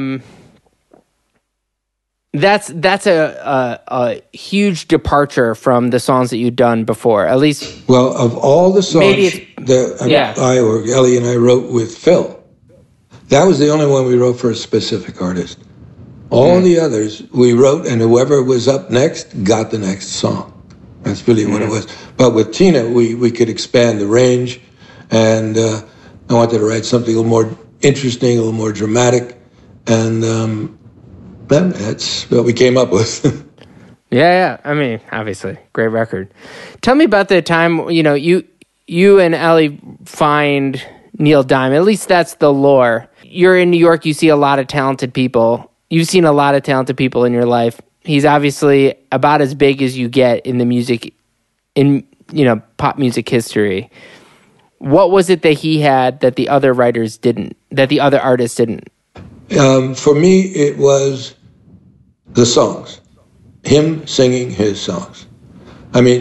[SPEAKER 1] That's a huge departure from the songs that you've done before, at least...
[SPEAKER 2] Well, of all the songs that I or Ellie and I wrote with Phil, that was the only one we wrote for a specific artist. All the others we wrote, and whoever was up next got the next song. That's really what it was. But with Tina, we could expand the range, and I wanted to write something a little more interesting, a little more dramatic, and that's what we came up with.
[SPEAKER 1] Yeah. I mean, obviously, great record. Tell me about the time, you and Ellie find Neil Diamond. At least that's the lore. You're in New York, you see a lot of talented people. You've seen a lot of talented people in your life. He's obviously about as big as you get in the music, pop music history. What was it that he had that the other writers didn't, that the other artists didn't?
[SPEAKER 2] For me, it was the songs. Him singing his songs. I mean,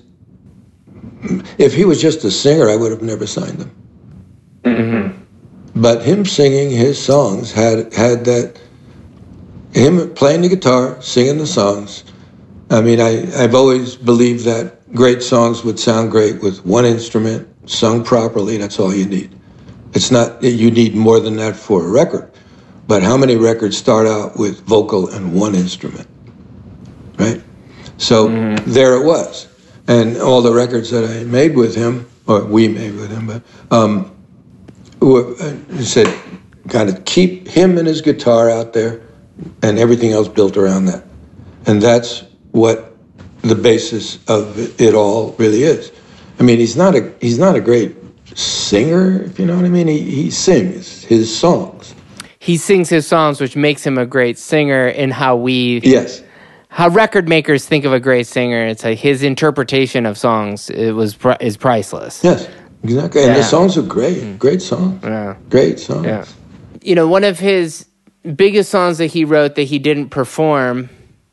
[SPEAKER 2] if he was just a singer, I would have never signed him. Mm-hmm. But him singing his songs had that, him playing the guitar, singing the songs. I mean, I've always believed that great songs would sound great with one instrument, sung properly. That's all you need. It's not that you need more than that for a record. But how many records start out with vocal and one instrument, right? So there it was. And all the records that I made with him, or we made with him, but said, kind of keep him and his guitar out there and everything else built around that. And that's what the basis of it all really is. I mean, he's not a great singer, if you know what I mean. He sings his songs.
[SPEAKER 1] He sings his songs, which makes him a great singer in how record makers think of a great singer. It's like his interpretation of songs is priceless.
[SPEAKER 2] Yes, exactly. And the songs are great. Great songs. Yeah. Great songs.
[SPEAKER 1] Yeah. You know, one of his biggest songs that he wrote that he didn't perform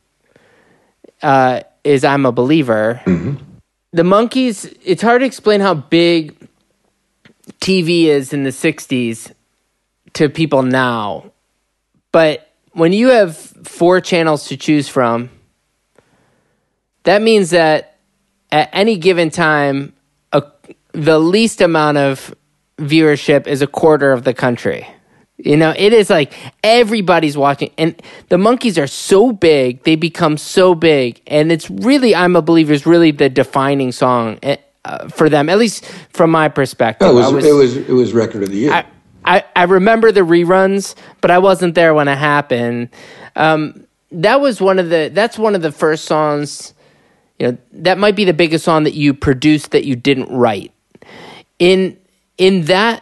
[SPEAKER 1] is I'm a Believer. Mm-hmm. The Monkees, it's hard to explain how big TV is in the 60s to people now. But when you have 4 channels to choose from, that means that at any given time, the least amount of viewership is a quarter of the country. You know, it is like everybody's watching. And the Monkees are so big, they become so big. And it's really, I'm a Believer is really the defining song for them, at least from my perspective.
[SPEAKER 2] It was record of the year.
[SPEAKER 1] I remember the reruns, but I wasn't there when it happened. That's one of the first songs, you know, that might be the biggest song that you produced that you didn't write. In that,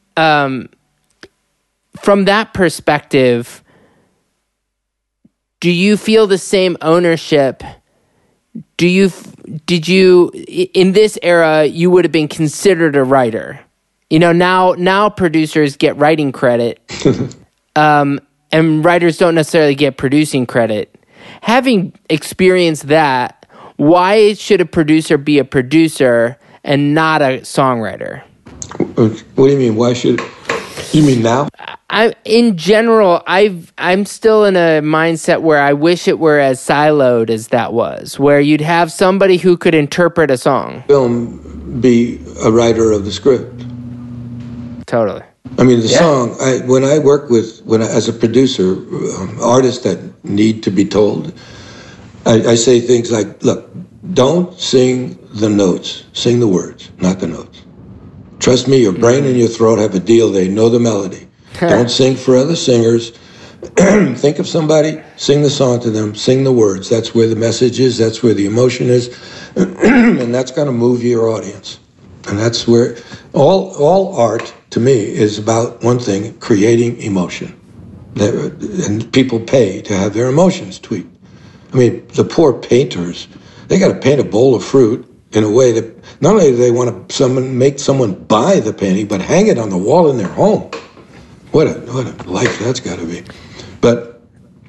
[SPEAKER 1] from that perspective, do you feel the same ownership? Did you in this era you would have been considered a writer? You know, now producers get writing credit, and writers don't necessarily get producing credit. Having experienced that, why should a producer be a producer and not a songwriter?
[SPEAKER 2] What do you mean? Why should? You mean now?
[SPEAKER 1] In general, I'm still in a mindset where I wish it were as siloed as that was, where you'd have somebody who could interpret a song.
[SPEAKER 2] Film be a writer of the script.
[SPEAKER 1] Totally.
[SPEAKER 2] I mean, the song, when I work as a producer, artists that need to be told, I say things like, look, don't sing the notes, sing the words, not the notes. Trust me, your brain and your throat have a deal. They know the melody. Don't sing for other singers. Think of somebody, sing the song to them, sing the words. That's where the message is, that's where the emotion is, and that's going to move your audience. And that's where all art, to me, is about one thing, creating emotion. And people pay to have their emotions tweaked. I mean, the poor painters, they got to paint a bowl of fruit in a way that not only do they want to make someone buy the painting, but hang it on the wall in their home. What a life that's got to be. But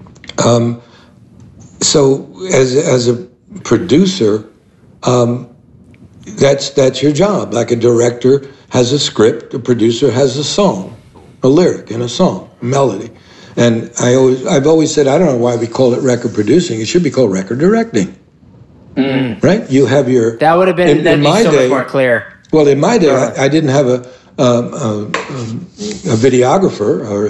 [SPEAKER 2] so as a producer, that's your job. Like a director has a script, a producer has a song, a lyric and a song, a melody. And I've always said, I don't know why we call it record producing. It should be called record directing. Mm. Right? You have your...
[SPEAKER 1] That would have been in my so day, much more clear.
[SPEAKER 2] Well, in my day, I didn't have a videographer or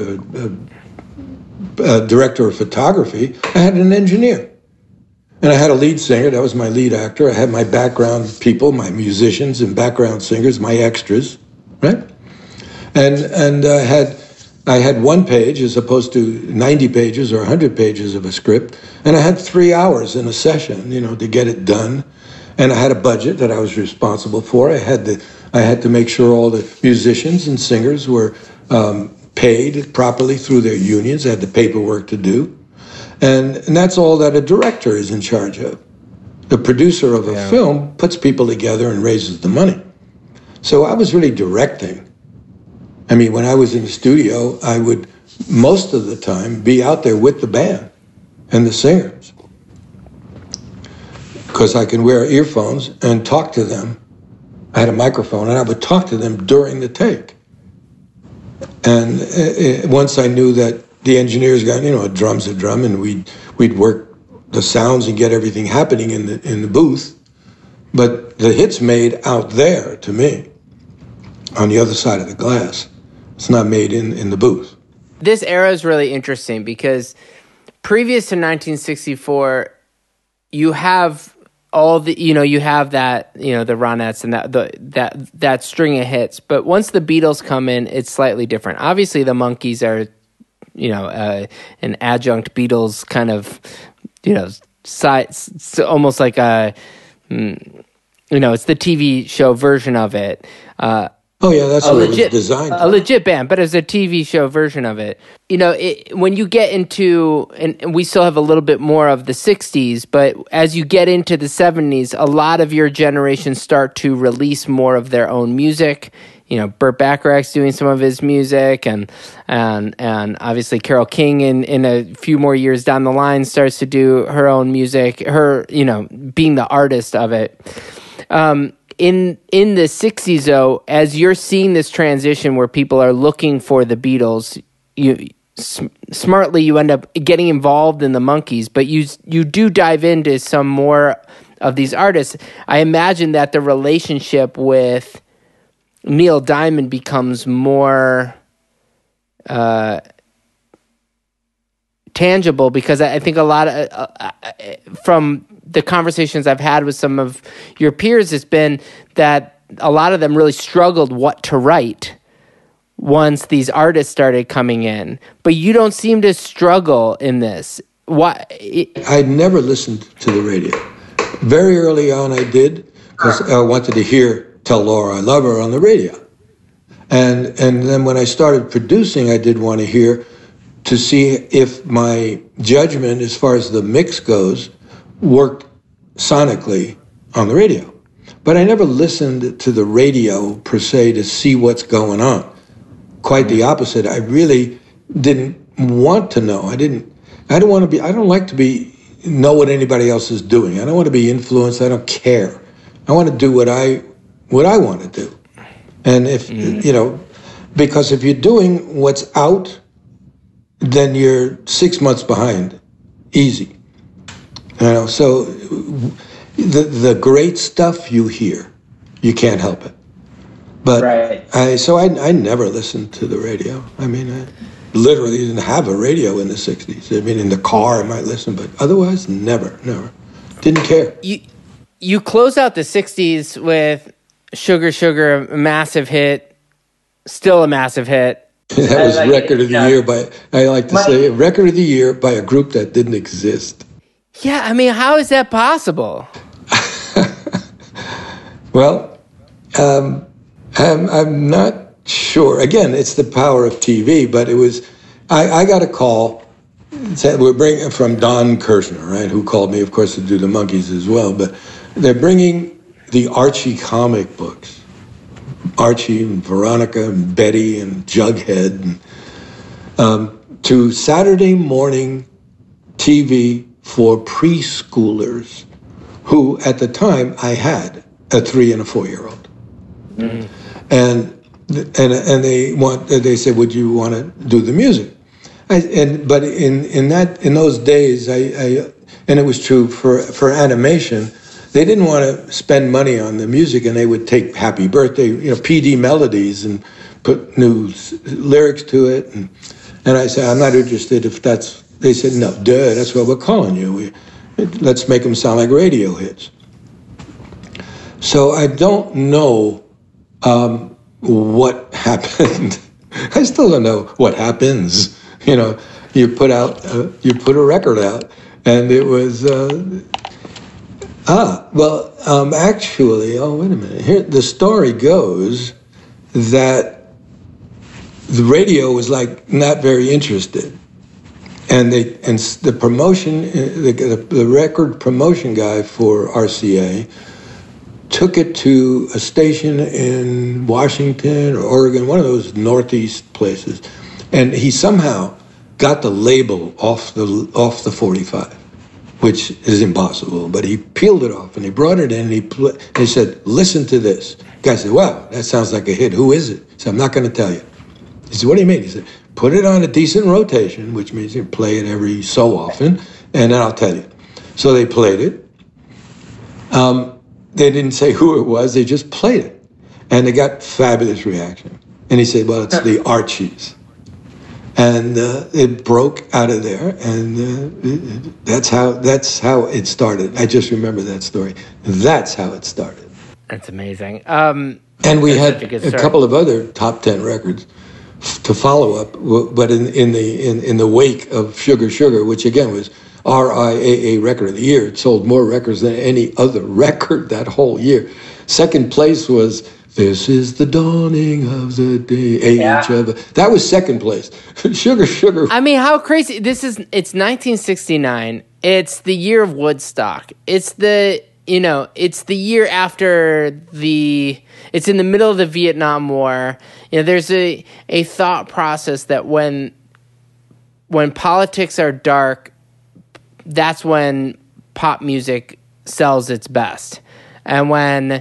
[SPEAKER 2] a director of photography. I had an engineer. And I had a lead singer. That was my lead actor. I had my background people, my musicians and background singers, my extras, right? And I had 1 page as opposed to 90 pages or 100 pages of a script. And I had 3 hours in a session, you know, to get it done. And I had a budget that I was responsible for. I had to make sure all the musicians and singers were paid properly through their unions. I had the paperwork to do. And that's all that a director is in charge of. The producer of a film puts people together and raises the money. So I was really directing. I mean, when I was in the studio, I would, most of the time, be out there with the band and the singers. Because I can wear earphones and talk to them. I had a microphone, and I would talk to them during the take. And once I knew that the engineers got, you know, a drum's a drum, and we'd work the sounds and get everything happening in the booth. But the hit's made out there, to me, on the other side of the glass. It's not made in the booth.
[SPEAKER 1] This era is really interesting because previous to 1964, you have all the, you know, you have that, you know, the Ronettes and that string of hits. But once the Beatles come in, it's slightly different. Obviously, the Monkees are, an adjunct Beatles kind of, side, almost like it's the TV show version of it.
[SPEAKER 2] That's what it was designed for.
[SPEAKER 1] A legit band, but as a TV show version of it. When you get into, and we still have a little bit more of the 60s, but as you get into the 70s, a lot of your generation start to release more of their own music. Burt Bacharach's doing some of his music, and obviously Carole King in a few more years down the line starts to do her own music, being the artist of it. In the 60s, though, as you're seeing this transition where people are looking for the Beatles, smartly you end up getting involved in the Monkees, but you do dive into some more of these artists. I imagine that the relationship with Neil Diamond becomes more tangible, because I think a lot of from the conversations I've had with some of your peers, it's been that a lot of them really struggled what to write once these artists started coming in. But you don't seem to struggle in this. Why?
[SPEAKER 2] I'd never listened to the radio. Very early on I did, because I wanted to hear Tell Laura I Love Her on the radio. And then when I started producing, I did want to hear, to see if my judgment as far as the mix goes worked sonically on the radio. But I never listened to the radio per se to see what's going on. Quite the opposite. I really didn't want to know. I don't like to know what anybody else is doing. I don't want to be influenced. I don't care. I want to do what I want to do. And because if you're doing what's out, then you're 6 months behind, easy. So the great stuff you hear, you can't help it. But right. I never listened to the radio. I literally didn't have a radio in the 60s. In the car I might listen, but otherwise, never. Didn't care.
[SPEAKER 1] You close out the 60s with Sugar Sugar, a massive hit, still a massive hit.
[SPEAKER 2] That was record of the year say record of the year by a group that didn't exist.
[SPEAKER 1] Yeah, how is that possible?
[SPEAKER 2] Well, I'm not sure. Again, it's the power of TV, but it was, I got a call, said we're bringing, from Don Kirshner, right, who called me, of course, to do the Monkees as well, but they're bringing the Archie comic books. Archie and Veronica and Betty and Jughead, to Saturday morning TV for preschoolers, who at the time I had a 3 and a 4-year-old, and they said, would you want to do the music? But in those days, I and it was true for animation. They didn't want to spend money on the music, and they would take Happy Birthday, PD melodies, and put new lyrics to it. And I said, I'm not interested if that's... They said, no, that's what we're calling you. Let's make them sound like radio hits. So I don't know what happened. I still don't know what happens. You put a record out, and it was... actually, wait a minute. Here, the story goes that the radio was not very interested, and the promotion, the record promotion guy for RCA took it to a station in Washington or Oregon, one of those Northeast places, and he somehow got the label off the 45. Which is impossible, but he peeled it off and he brought it in and he said, listen to this. The guy said, wow, that sounds like a hit. Who is it? He said, I'm not going to tell you. He said, what do you mean? He said, put it on a decent rotation, which means you play it every so often, and then I'll tell you. So they played it. They didn't say who it was, they just played it. And they got fabulous reaction. And he said, well, it's the Archies. And it broke out of there, and that's how it started. I just remember that story. That's how it started.
[SPEAKER 1] That's amazing.
[SPEAKER 2] And we had a couple of other top 10 records, to follow up, but in the wake of Sugar Sugar, which again was RIAA Record of the Year. It sold more records than any other record that whole year. Second place was This Is the Dawning of the Day. That was second place. Sugar Sugar.
[SPEAKER 1] I mean, how crazy. It's 1969. It's the year of Woodstock. It's the year after it's in the middle of the Vietnam War. There's a thought process that when politics are dark, that's when pop music sells its best. And when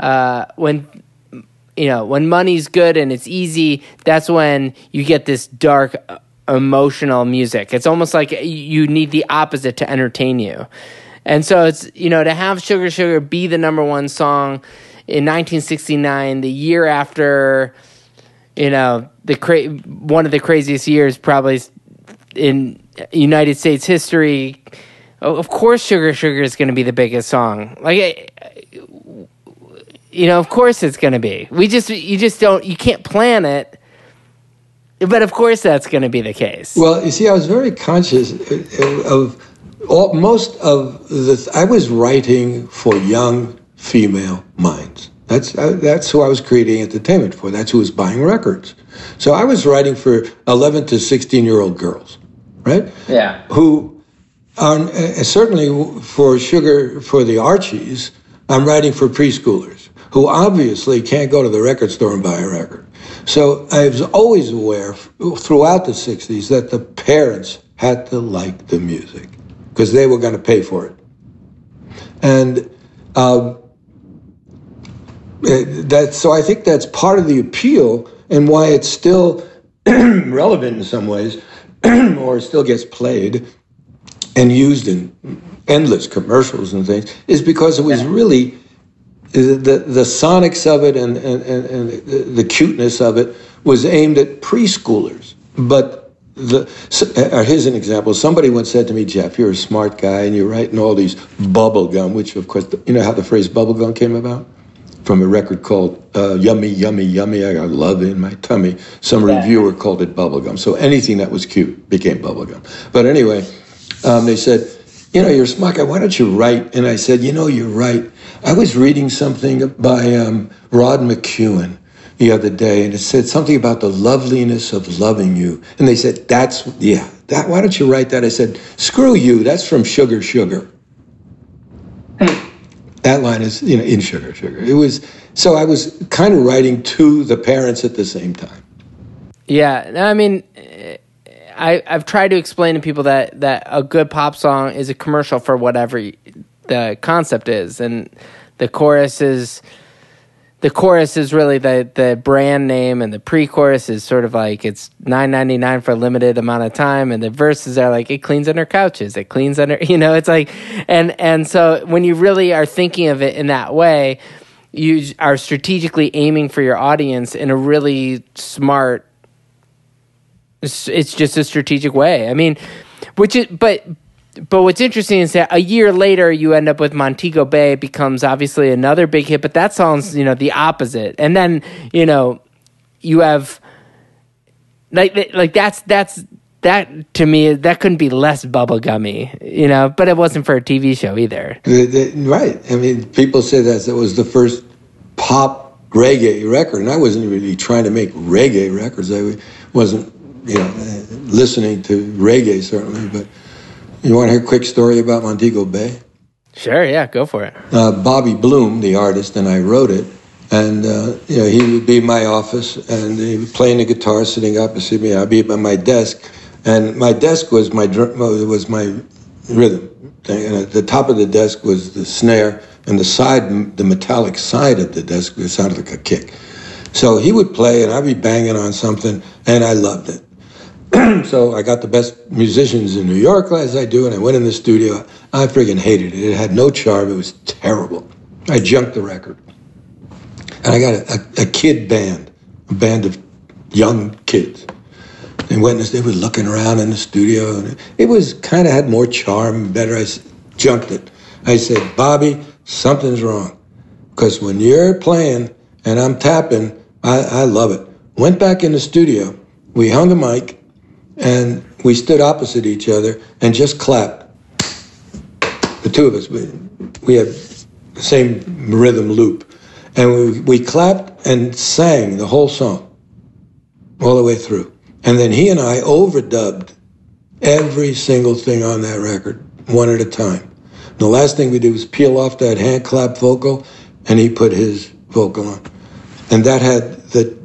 [SPEAKER 1] money's good and it's easy, that's when you get this dark, emotional music. It's almost like you need the opposite to entertain you. And so it's, to have Sugar Sugar be the number one song in 1969, the year after, one of the craziest years probably in United States history. Of course Sugar Sugar is going to be the biggest song. Of course it's going to be. You can't plan it, but of course that's going to be the case.
[SPEAKER 2] Well, you see, I was very conscious of most of this. I was writing for young female minds. That's who I was creating entertainment for. That's who was buying records. So I was writing for 11 to 16-year-old girls, right?
[SPEAKER 1] Yeah.
[SPEAKER 2] Who are certainly for the Archies, I'm writing for preschoolers who obviously can't go to the record store and buy a record. So I was always aware throughout the 60s that the parents had to like the music because they were going to pay for it. And so I think that's part of the appeal and why it's still relevant in some ways or still gets played and used in endless commercials and things, is because it was really the sonics of it and the cuteness of it was aimed at preschoolers. But here's an example. Somebody once said to me, Jeff, you're a smart guy and you're writing all these bubble gum, which of course, you know how the phrase bubble gum came about? From a record called Yummy, Yummy, Yummy, I got love in my tummy. Some reviewer called it bubblegum. So anything that was cute became bubblegum. But anyway, they said, you're a smart guy, why don't you write? And I said, you're right. I was reading something by Rod McEwen the other day, and it said something about the loveliness of loving you. And they said, why don't you write that? I said, screw you, that's from Sugar Sugar. That line is, in Sugar Sugar. So I was kind of writing to the parents at the same time.
[SPEAKER 1] Yeah, I mean, I've tried to explain to people that a good pop song is a commercial for whatever the concept is, and the chorus is really the brand name, and the pre-chorus is sort of like it's $9.99 for a limited amount of time, and the verses are like it cleans under couches, it cleans under, it's like, and so when you really are thinking of it in that way, you are strategically aiming for your audience in a really smart. It's just a strategic way. I mean, but what's interesting is that a year later you end up with Montego Bay. It becomes obviously another big hit, but that song's the opposite. And then you have like that's that to me that couldn't be less bubblegummy, but it wasn't for a TV show either.
[SPEAKER 2] Right. I mean, people say that it was the first pop reggae record, and I wasn't really trying to make reggae records. I wasn't. Listening to reggae, certainly, but you want to hear a quick story about Montego Bay?
[SPEAKER 1] Sure, yeah, go for it.
[SPEAKER 2] Bobby Bloom, the artist, and I wrote it, and he would be in my office, and he was playing the guitar, sitting up, and me. I'd be at my desk, and my desk was my rhythm thing, and at the top of the desk was the snare, and the metallic side of the desk sounded like a kick. So he would play, and I'd be banging on something, and I loved it. So I got the best musicians in New York, as I do, and I went in the studio. I friggin' hated it. It had no charm. It was terrible. I junked the record. And I got a kid band, a band of young kids. They went and they were looking around in the studio, and it was kind of had more charm, better. I junked it. I said, Bobby, something's wrong. Because when you're playing and I'm tapping, I love it. Went back in the studio, we hung a mic, and we stood opposite each other and just clapped. The two of us, we had the same rhythm loop. And we clapped and sang the whole song all the way through. And then he and I overdubbed every single thing on that record, one at a time. The last thing we did was peel off that hand clap vocal, and he put his vocal on. And that had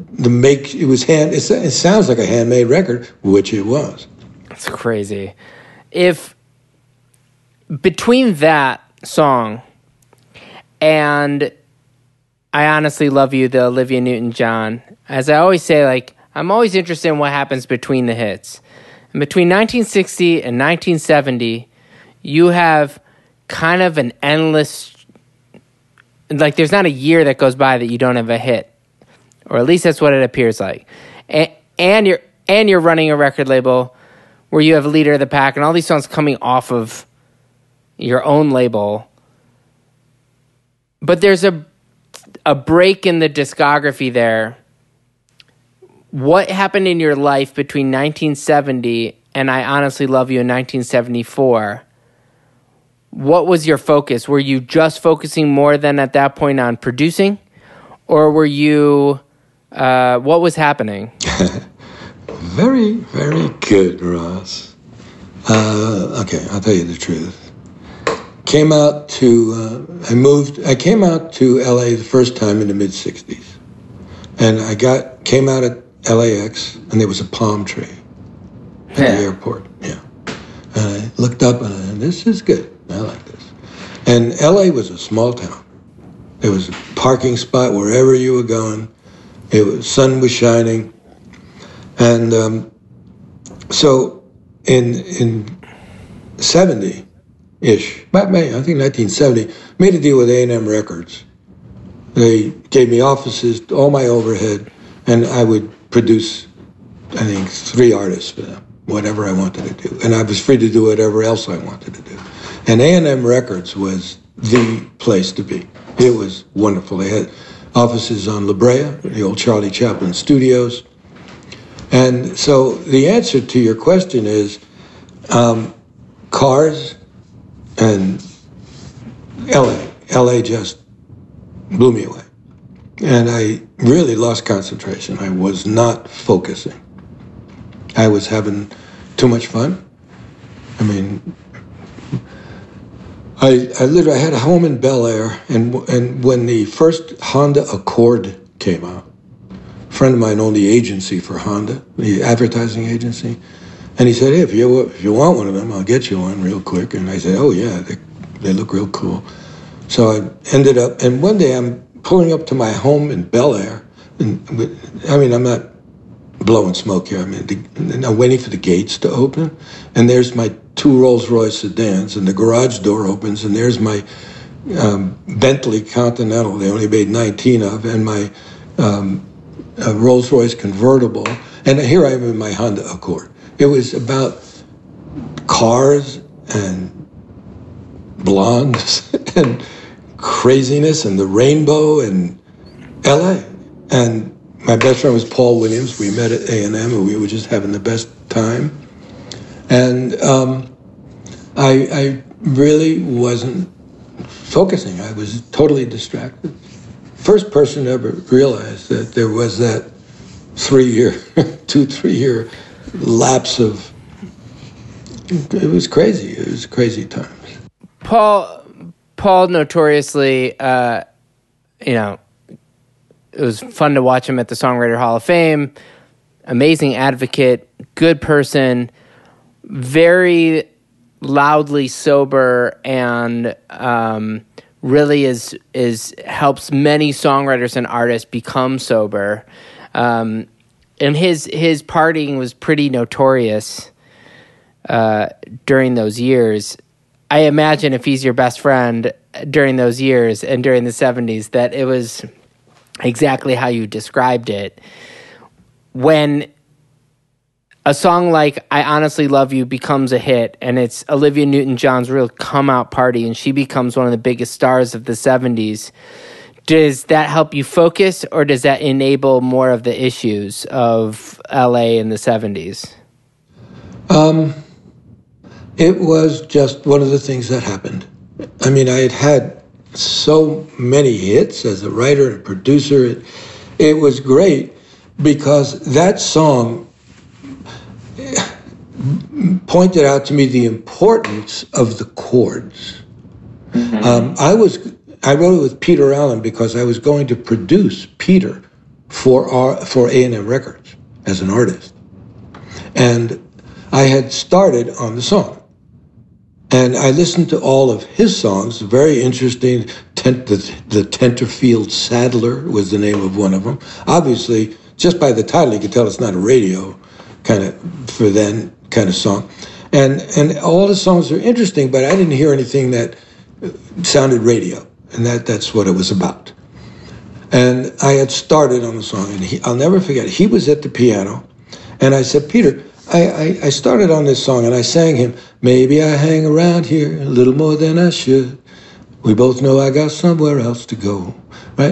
[SPEAKER 2] it sounds like a handmade record, which it was.
[SPEAKER 1] It's crazy. If between that song and I Honestly Love You, the Olivia Newton-John, as I always say, like, I'm always interested in what happens between the hits. And between 1960 and 1970, you have kind of an endless, like, there's not a year that goes by that you don't have a hit, or at least that's what it appears like. And you're running a record label where you have a Leader of the Pack and all these songs coming off of your own label. But there's a break in the discography there. What happened in your life between 1970 and I Honestly Love You in 1974? What was your focus? Were you just focusing more than at that point on producing? Or were you, what was happening?
[SPEAKER 2] Very, very good, Ross. Okay, I'll tell you the truth. I came out to LA the first time in the mid-60s. And came out at LAX, and there was a palm tree at the airport. Yeah. And I looked up, and this is good. I like this. And LA was a small town. There was a parking spot wherever you were going. Sun was shining. And so in 70-ish, I think 1970, made a deal with A&M Records. They gave me offices, all my overhead, and I would produce, I think, 3 artists for them, whatever I wanted to do. And I was free to do whatever else I wanted to do. And A&M Records was the place to be. It was wonderful. They had offices on La Brea, the old Charlie Chaplin studios. And so the answer to your question is cars and LA. LA just blew me away. And I really lost concentration. I was not focusing. I was having too much fun. I mean, I had a home in Bel Air, and when the first Honda Accord came out, a friend of mine owned the agency for Honda, the advertising agency, and he said, hey, if you want one of them, I'll get you one real quick. And I said, oh yeah, they look real cool. So I ended up, and one day I'm pulling up to my home in Bel Air, and I mean, I'm not blowing smoke here. I mean, I'm waiting for the gates to open, and there's my 2 Rolls-Royce sedans, and the garage door opens, and there's my Bentley Continental, they only made 19 of, and my Rolls-Royce convertible, and here I am in my Honda Accord. It was about cars and blondes and craziness and the rainbow and LA. And my best friend was Paul Williams. We met at A&M, and we were just having the best time. And I really wasn't focusing. I was totally distracted. First person to ever realized that there was that 3 year lapse of, it was crazy. It was crazy times.
[SPEAKER 1] Paul notoriously, it was fun to watch him at the Songwriter Hall of Fame. Amazing advocate, good person, very loudly sober, and really helps many songwriters and artists become sober. And his partying was pretty notorious during those years. I imagine if he's your best friend during those years and during the 70s, that it was exactly how you described it. When a song like I Honestly Love You becomes a hit, and it's Olivia Newton-John's real come-out party, and she becomes one of the biggest stars of the 70s, Does that help you focus, or does that enable more of the issues of LA in the 70s?
[SPEAKER 2] It was just one of the things that happened. I mean, I had so many hits as a writer and producer. It was great because that song pointed out to me the importance of the chords. I wrote it with Peter Allen because I was going to produce Peter for A&M Records as an artist. And I had started on the song. And I listened to all of his songs, very interesting. The Tenterfield Saddler was the name of one of them. Obviously, just by the title, you could tell it's not a radio kind of, for then, kind of song. And all the songs are interesting, but I didn't hear anything that sounded radio. And that's what it was about. And I had started on the song, and I'll never forget, he was at the piano, and I said, Peter, I started on this song, and I sang him, maybe I hang around here a little more than I should. We both know I got somewhere else to go, right?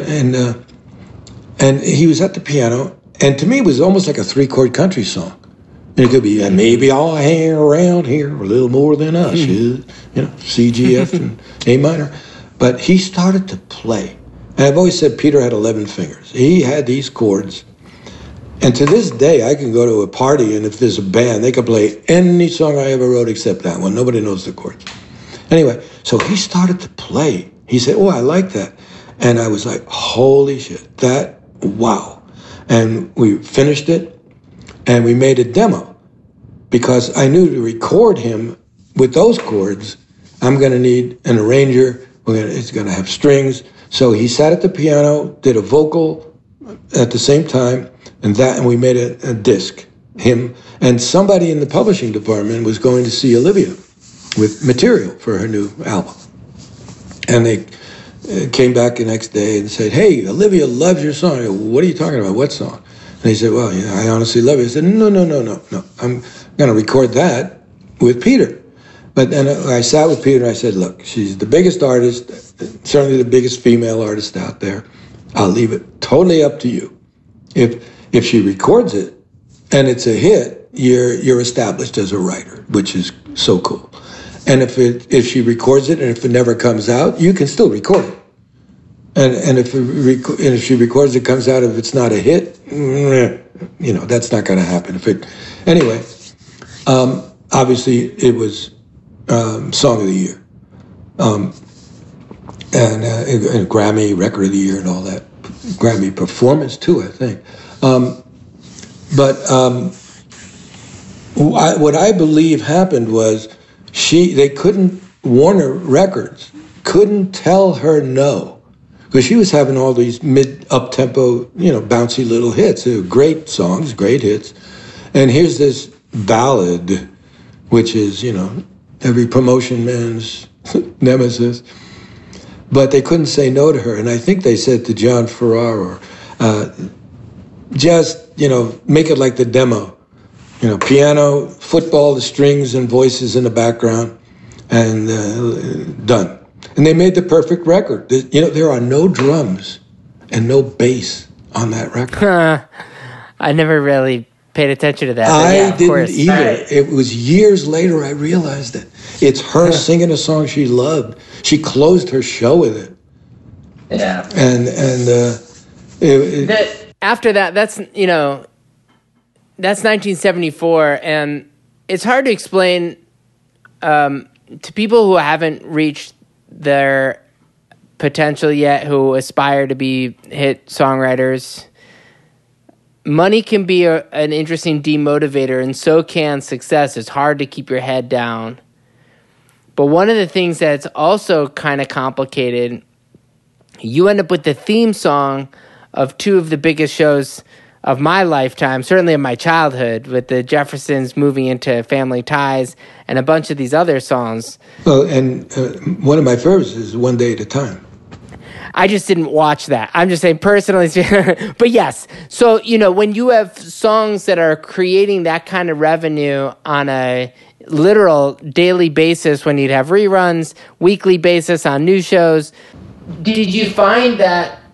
[SPEAKER 2] And he was at the piano, and to me, it was almost like a 3-chord country song. And it could be, and maybe I'll hang around here a little more than I should, C, G, F, and A minor. But he started to play. And I've always said Peter had 11 fingers. He had these chords. And to this day, I can go to a party, and if there's a band, they can play any song I ever wrote except that one. Nobody knows the chords. Anyway, so he started to play. He said, oh, I like that. And I was like, holy shit, wow. And we finished it, and we made a demo. Because I knew to record him with those chords, I'm going to need an arranger. It's going to have strings. So he sat at the piano, did a vocal at the same time, and we made a disc, him. And somebody in the publishing department was going to see Olivia with material for her new album. And they came back the next day and said, hey, Olivia loves your song. I go, what are you talking about? What song? And he said, well, I honestly love it. I said, no. I'm going to record that with Peter. But then I sat with Peter and I said, look, she's the biggest artist, certainly the biggest female artist out there. I'll leave it totally up to you. If she records it and it's a hit, you're established as a writer, which is so cool. And if she records it and if it never comes out, you can still record it. And if she records it, comes out, if it's not a hit, that's not going to happen. Anyway, obviously it was Song of the Year, and Grammy Record of the Year and all that, Grammy Performance too, I think. What I believe happened was Warner Records couldn't tell her no. Because she was having all these up-tempo, bouncy little hits. They were great songs, great hits. And here's this ballad, which is, every promotion man's nemesis. But they couldn't say no to her. And I think they said to John Farrar, just, make it like the demo. Piano, football, the strings and voices in the background, and done. And they made the perfect record. There are no drums and no bass on that record.
[SPEAKER 1] I never really paid attention to that.
[SPEAKER 2] I didn't either. It was years later I realized it. It's her singing a song she loved. She closed her show with it.
[SPEAKER 1] Yeah. After that, that's 1974, and it's hard to explain to people who haven't reached their potential yet, who aspire to be hit songwriters. Money can be an interesting demotivator, and so can success. It's hard to keep your head down. But one of the things that's also kind of complicated, you end up with the theme song of two of the biggest shows of my lifetime, certainly of my childhood, with the Jeffersons moving into Family Ties and a bunch of these other songs.
[SPEAKER 2] Well, and one of my favorites is One Day at a Time.
[SPEAKER 1] I just didn't watch that. I'm just saying personally. But yes, so, when you have songs that are creating that kind of revenue on a literal daily basis, when you'd have reruns, weekly basis on new shows, did you find that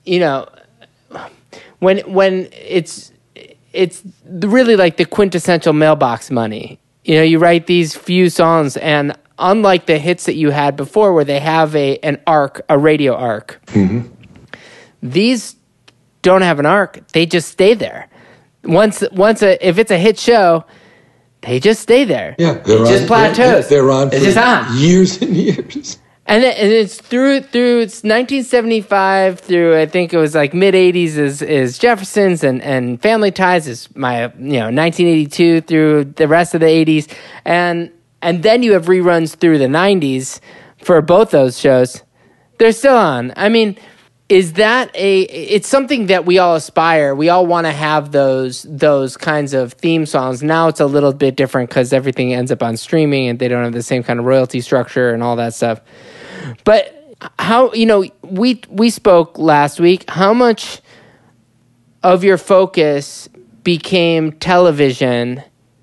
[SPEAKER 1] you know, when it's really like the quintessential mailbox money. You know, you write these few songs, and unlike the hits that you had before where they have an arc, a radio arc, these don't have an arc. They just stay there. If it's a hit show, they just stay there.
[SPEAKER 2] Yeah,
[SPEAKER 1] it just plateaus.
[SPEAKER 2] They're on for
[SPEAKER 1] just on.
[SPEAKER 2] years and years.
[SPEAKER 1] And it's through it's 1975 through I think it was like mid 80s is Jefferson's and Family Ties is my 1982 through the rest of the 80s and then you have reruns through the 90s for both those shows. They're still on. I mean, is that it's something that we all aspire. We all want to have those kinds of theme songs. Now it's a little bit different because everything ends up on streaming and they don't have the same kind of royalty structure and all that stuff. But how, we spoke last week, how much of your focus became television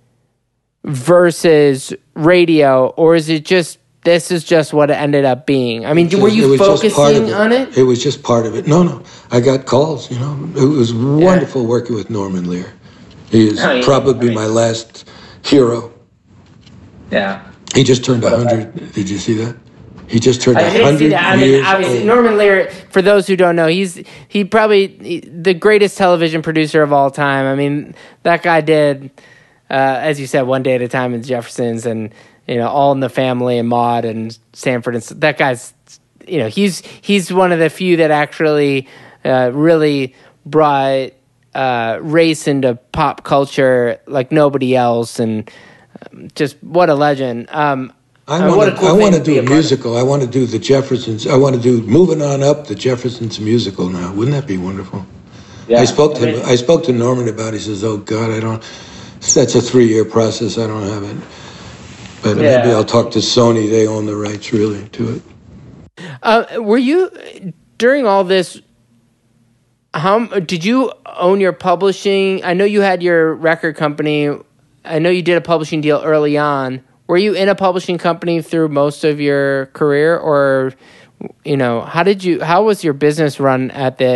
[SPEAKER 1] versus radio, or is it just, this is just what it ended up being? I mean, were you focusing on it?
[SPEAKER 2] It was just part of it. No. I got calls, It was wonderful working with Norman Lear. He is probably my last hero.
[SPEAKER 7] Yeah.
[SPEAKER 2] He just turned 100. Did you see that? He just turned 100 years
[SPEAKER 1] obviously,
[SPEAKER 2] old.
[SPEAKER 1] Norman Lear, for those who don't know, he probably the greatest television producer of all time. I mean, that guy did, as you said, One Day at a Time in Jefferson's and, All in the Family and Maude and Sanford. And that guy's, he's one of the few that actually really brought race into pop culture like nobody else. And just what a legend.
[SPEAKER 2] I want to do a musical. I want to do the Jeffersons. I want to do Moving On Up, the Jeffersons musical now. Wouldn't that be wonderful? Yeah. I spoke to Norman about it. He says, oh, God, that's a 3-year process. I don't have it. But maybe I'll talk to Sony. They own the rights, really, to
[SPEAKER 1] it. Were you, during all this, did you own your publishing? I know you had your record company. I know you did a publishing deal early on. Were you in a publishing company through most of your career, or, how was your business run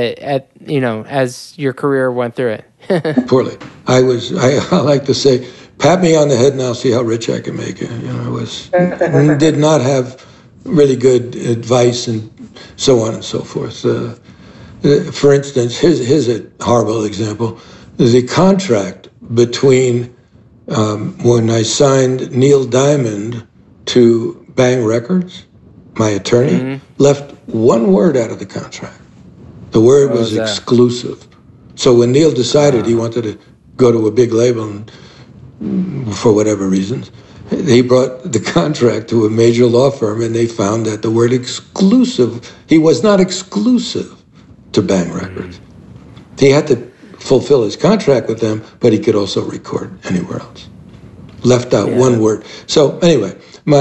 [SPEAKER 1] as your career went through it?
[SPEAKER 2] Poorly. I like to say, pat me on the head and I'll see how rich I can make it. I did not have really good advice and so on and so forth. For instance, here's a horrible example. The contract between when I signed Neil Diamond to Bang Records, my attorney, left one word out of the contract. The word was exclusive. So when Neil decided he wanted to go to a big label, and for whatever reasons, he brought the contract to a major law firm, and they found that the word exclusive, he was not exclusive to Bang Records. He had to fulfill his contract with them, but he could also record anywhere else. Left out one word. So anyway,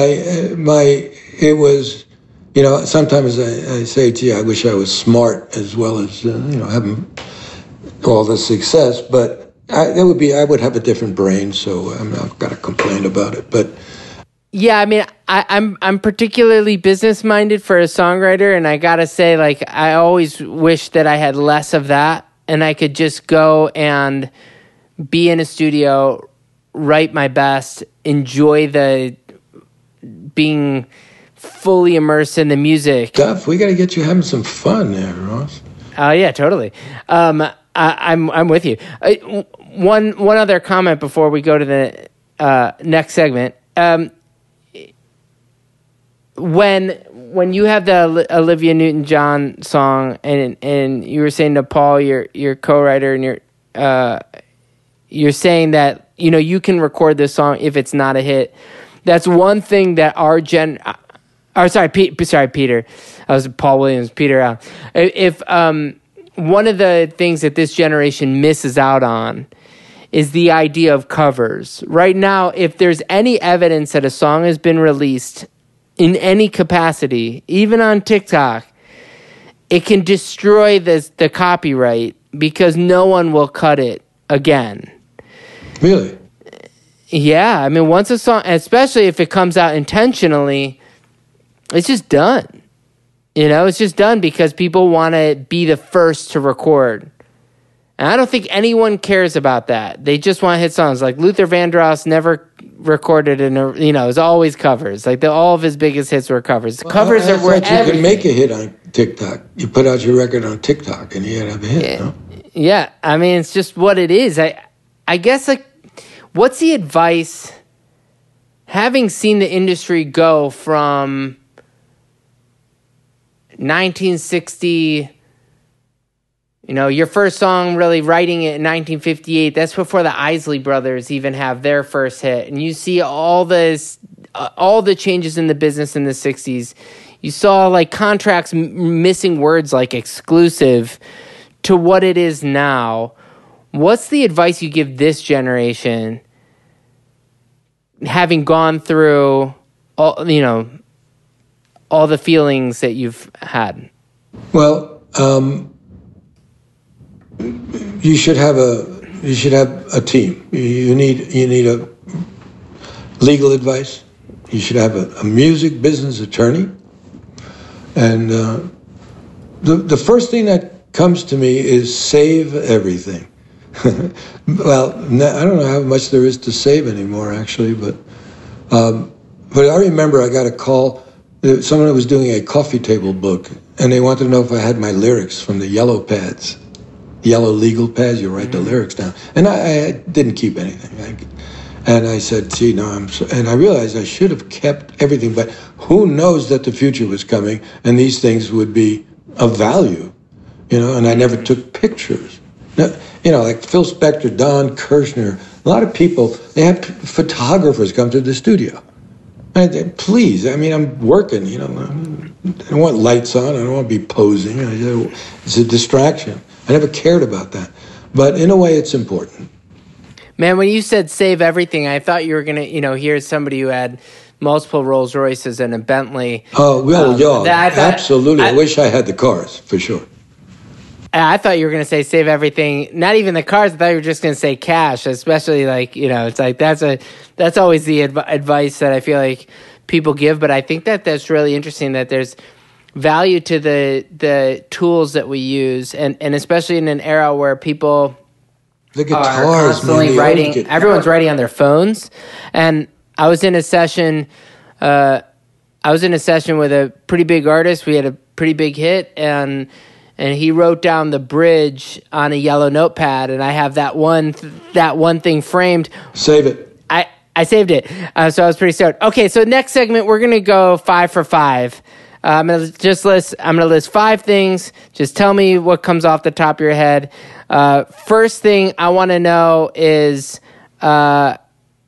[SPEAKER 2] it was, sometimes I say, gee, I wish I was smart as well as, having all the success, but I would have a different brain, so I'm not going to complain about it, but.
[SPEAKER 1] Yeah, I mean, I'm particularly business-minded for a songwriter, and I gotta say, I always wish that I had less of that, and I could just go and be in a studio, write my best, enjoy being fully immersed in the music.
[SPEAKER 2] Duff, we got to get you having some fun there, Ross.
[SPEAKER 1] Oh yeah, totally. I'm with you. One other comment before we go to the next segment. When you have the Olivia Newton-John song, and you were saying to Paul, your co-writer, and you're saying that you can record this song if it's not a hit. That's one thing that our Peter. I was Paul Williams, Peter Allen. If one of the things that this generation misses out on is the idea of covers. Right now, if there's any evidence that a song has been released in any capacity, even on TikTok, it can destroy the copyright because no one will cut it again.
[SPEAKER 2] Really?
[SPEAKER 1] Yeah, I mean, once a song, especially if it comes out intentionally, it's just done. It's just done because people want to be the first to record. And I don't think anyone cares about that. They just want to hit songs. Like Luther Vandross never recorded it was always covers. Like all of his biggest hits were covers. Covers are where
[SPEAKER 2] you can make a hit on TikTok. You put out your record on TikTok and you have a hit, no?
[SPEAKER 1] Yeah, I mean, it's just what it is. I guess, like, what's the advice, having seen the industry go from 1960, your first song really writing it in 1958, that's before the Isley Brothers even have their first hit. And you see all the changes in the business in the 60s. You saw, like, contracts missing words like exclusive to what it is now. What's the advice you give this generation, having gone through all the feelings that you've had?
[SPEAKER 2] Well, you should have a team. You need a legal advice. You should have a music business attorney. And the first thing that comes to me is save everything. Well, I don't know how much there is to save anymore, actually, but I remember I got a call. Someone was doing a coffee table book, and they wanted to know if I had my lyrics from the yellow pads, yellow legal pads. You write the lyrics down, and I didn't keep anything. And I said, "Gee, no, and I realized I should have kept everything, but who knows that the future was coming, and these things would be of value, And I never took pictures. Like Phil Spector, Don Kirshner, a lot of people, they have photographers come to the studio. Please, I'm working, I don't want lights on, I don't want to be posing. It's a distraction. I never cared about that. But in a way, it's important.
[SPEAKER 1] Man, when you said save everything, I thought you were going to, here's somebody who had multiple Rolls Royces and a Bentley.
[SPEAKER 2] Oh, well, absolutely. I wish I had the cars, for sure.
[SPEAKER 1] I thought you were going to say save everything, not even the cars. I thought you were just going to say cash, especially it's like that's always the advice that I feel like people give. But I think that's really interesting that there's value to the tools that we use, and especially in an era where people
[SPEAKER 2] the guitars,
[SPEAKER 1] are constantly writing. Everyone's writing on their phones. And I was in a session. I was in a session with a pretty big artist. We had a pretty big hit, and he wrote down the bridge on a yellow notepad, and I have that one thing framed.
[SPEAKER 2] Save it.
[SPEAKER 1] I saved it, so I was pretty stoked. Okay, so next segment we're gonna go 5 for 5. I'm gonna list 5 things. Just tell me what comes off the top of your head. First thing I want to know is how.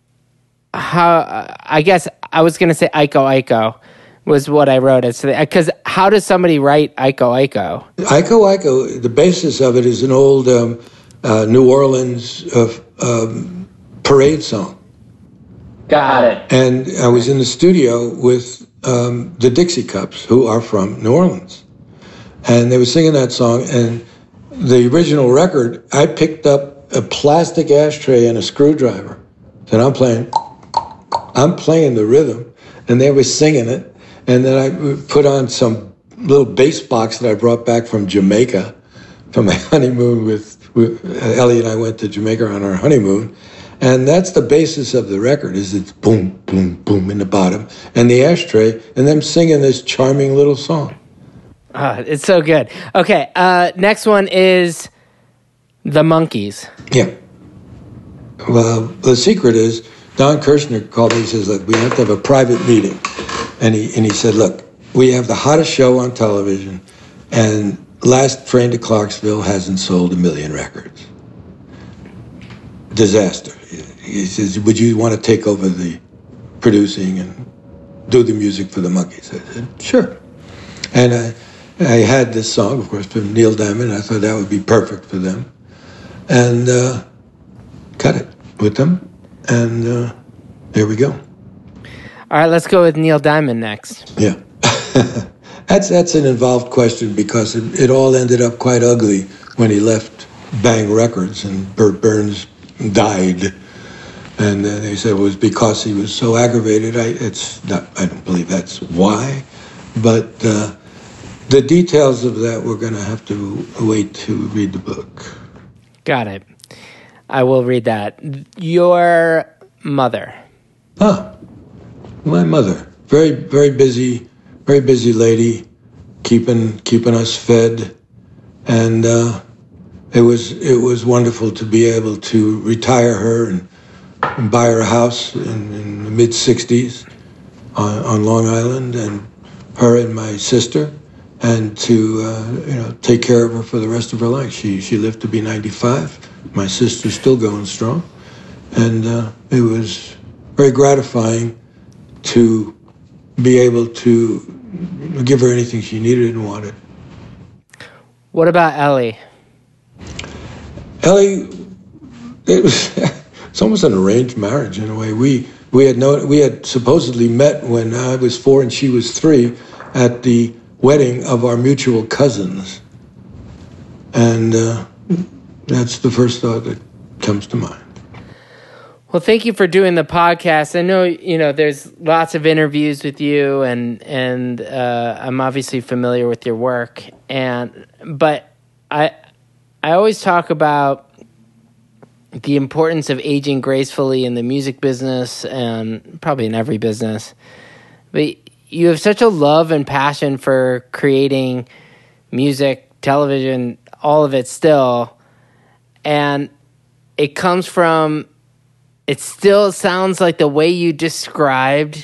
[SPEAKER 1] I guess I was gonna say Iko was what I wrote it. Because how does somebody write Iko?
[SPEAKER 2] Iko, the basis of it is an old New Orleans parade song.
[SPEAKER 7] Got it.
[SPEAKER 2] And I was in the studio with the Dixie Cups, who are from New Orleans. And they were singing that song, and the original record, I picked up a plastic ashtray and a screwdriver. And I'm playing the rhythm, and they were singing it. And then I put on some little bass box that I brought back from Jamaica, from my honeymoon with Ellie and I went to Jamaica on our honeymoon. And that's the basis of the record, is it's boom, boom, boom in the bottom, and the ashtray, and them singing this charming little song.
[SPEAKER 1] It's so good. Okay, next one is The Monkees.
[SPEAKER 2] Yeah. Well, the secret is, Don Kirshner called me and says, look, we have to have a private meeting. And he said, look, we have the hottest show on television, and Last Train to Clarksville hasn't sold 1 million records. Disaster. He says, would you want to take over the producing and do the music for the Monkees? I said, sure. And I had this song, of course, from Neil Diamond. I thought that would be perfect for them. And cut it with them. And there we go.
[SPEAKER 1] All right, let's go with Neil Diamond next.
[SPEAKER 2] Yeah. That's an involved question because it all ended up quite ugly when he left Bang Records and Burt Burns died. And they said it was because he was so aggravated. I don't believe that's why. But the details of that, we're going to have to wait to read the book.
[SPEAKER 1] Got it. I will read that. Your mother.
[SPEAKER 2] My mother. Very, very busy lady, keeping us fed. And it was wonderful to be able to retire her and buy her a house in the mid-'60s on Long Island, and her and my sister, and to take care of her for the rest of her life. She lived to be 95. My sister's still going strong, and it was very gratifying to be able to give her anything she needed and wanted.
[SPEAKER 1] What about Ellie?
[SPEAKER 2] Ellie, it's almost an arranged marriage in a way. We had supposedly met when I was 4 and she was 3 at the wedding of our mutual cousins, and that's the first thought that comes to mind.
[SPEAKER 1] Well, thank you for doing the podcast. I know, there's lots of interviews with you, and I'm obviously familiar with your work. But I always talk about the importance of aging gracefully in the music business, and probably in every business. But you have such a love and passion for creating music, television, all of it still, and it comes from. It still sounds like the way you described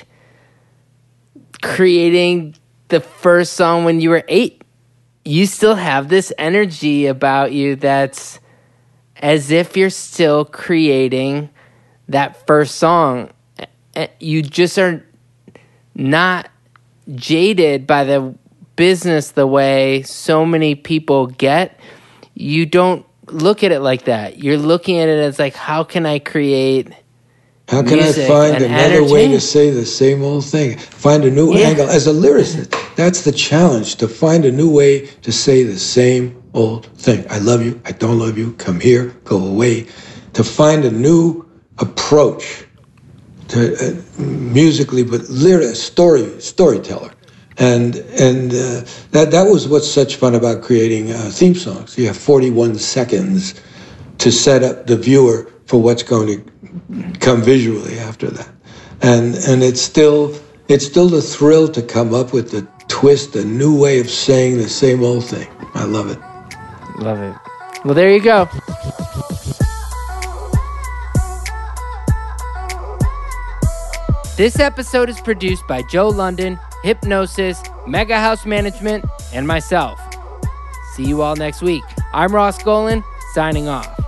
[SPEAKER 1] creating the first song when you were 8. You still have this energy about you that's as if you're still creating that first song. You just are not jaded by the business the way so many people get. You don't look at it like that. You're looking at it as like, how can I create
[SPEAKER 2] How can I find another way to say the same old thing? Find a new angle. As a lyricist, that's the challenge, to find a new way to say the same old thing. I love you, I don't love you, come here, go away. To find a new approach to musically, but storyteller. And that was what's such fun about creating theme songs. You have 41 seconds to set up the viewer for what's going to come visually after that. And it's still the thrill to come up with the twist, a new way of saying the same old thing. I love it.
[SPEAKER 1] Love it. Well, there you go. This episode is produced by Joe London, Hypnosis, Mega House Management, and myself. See you all next week. I'm Ross Golan, signing off.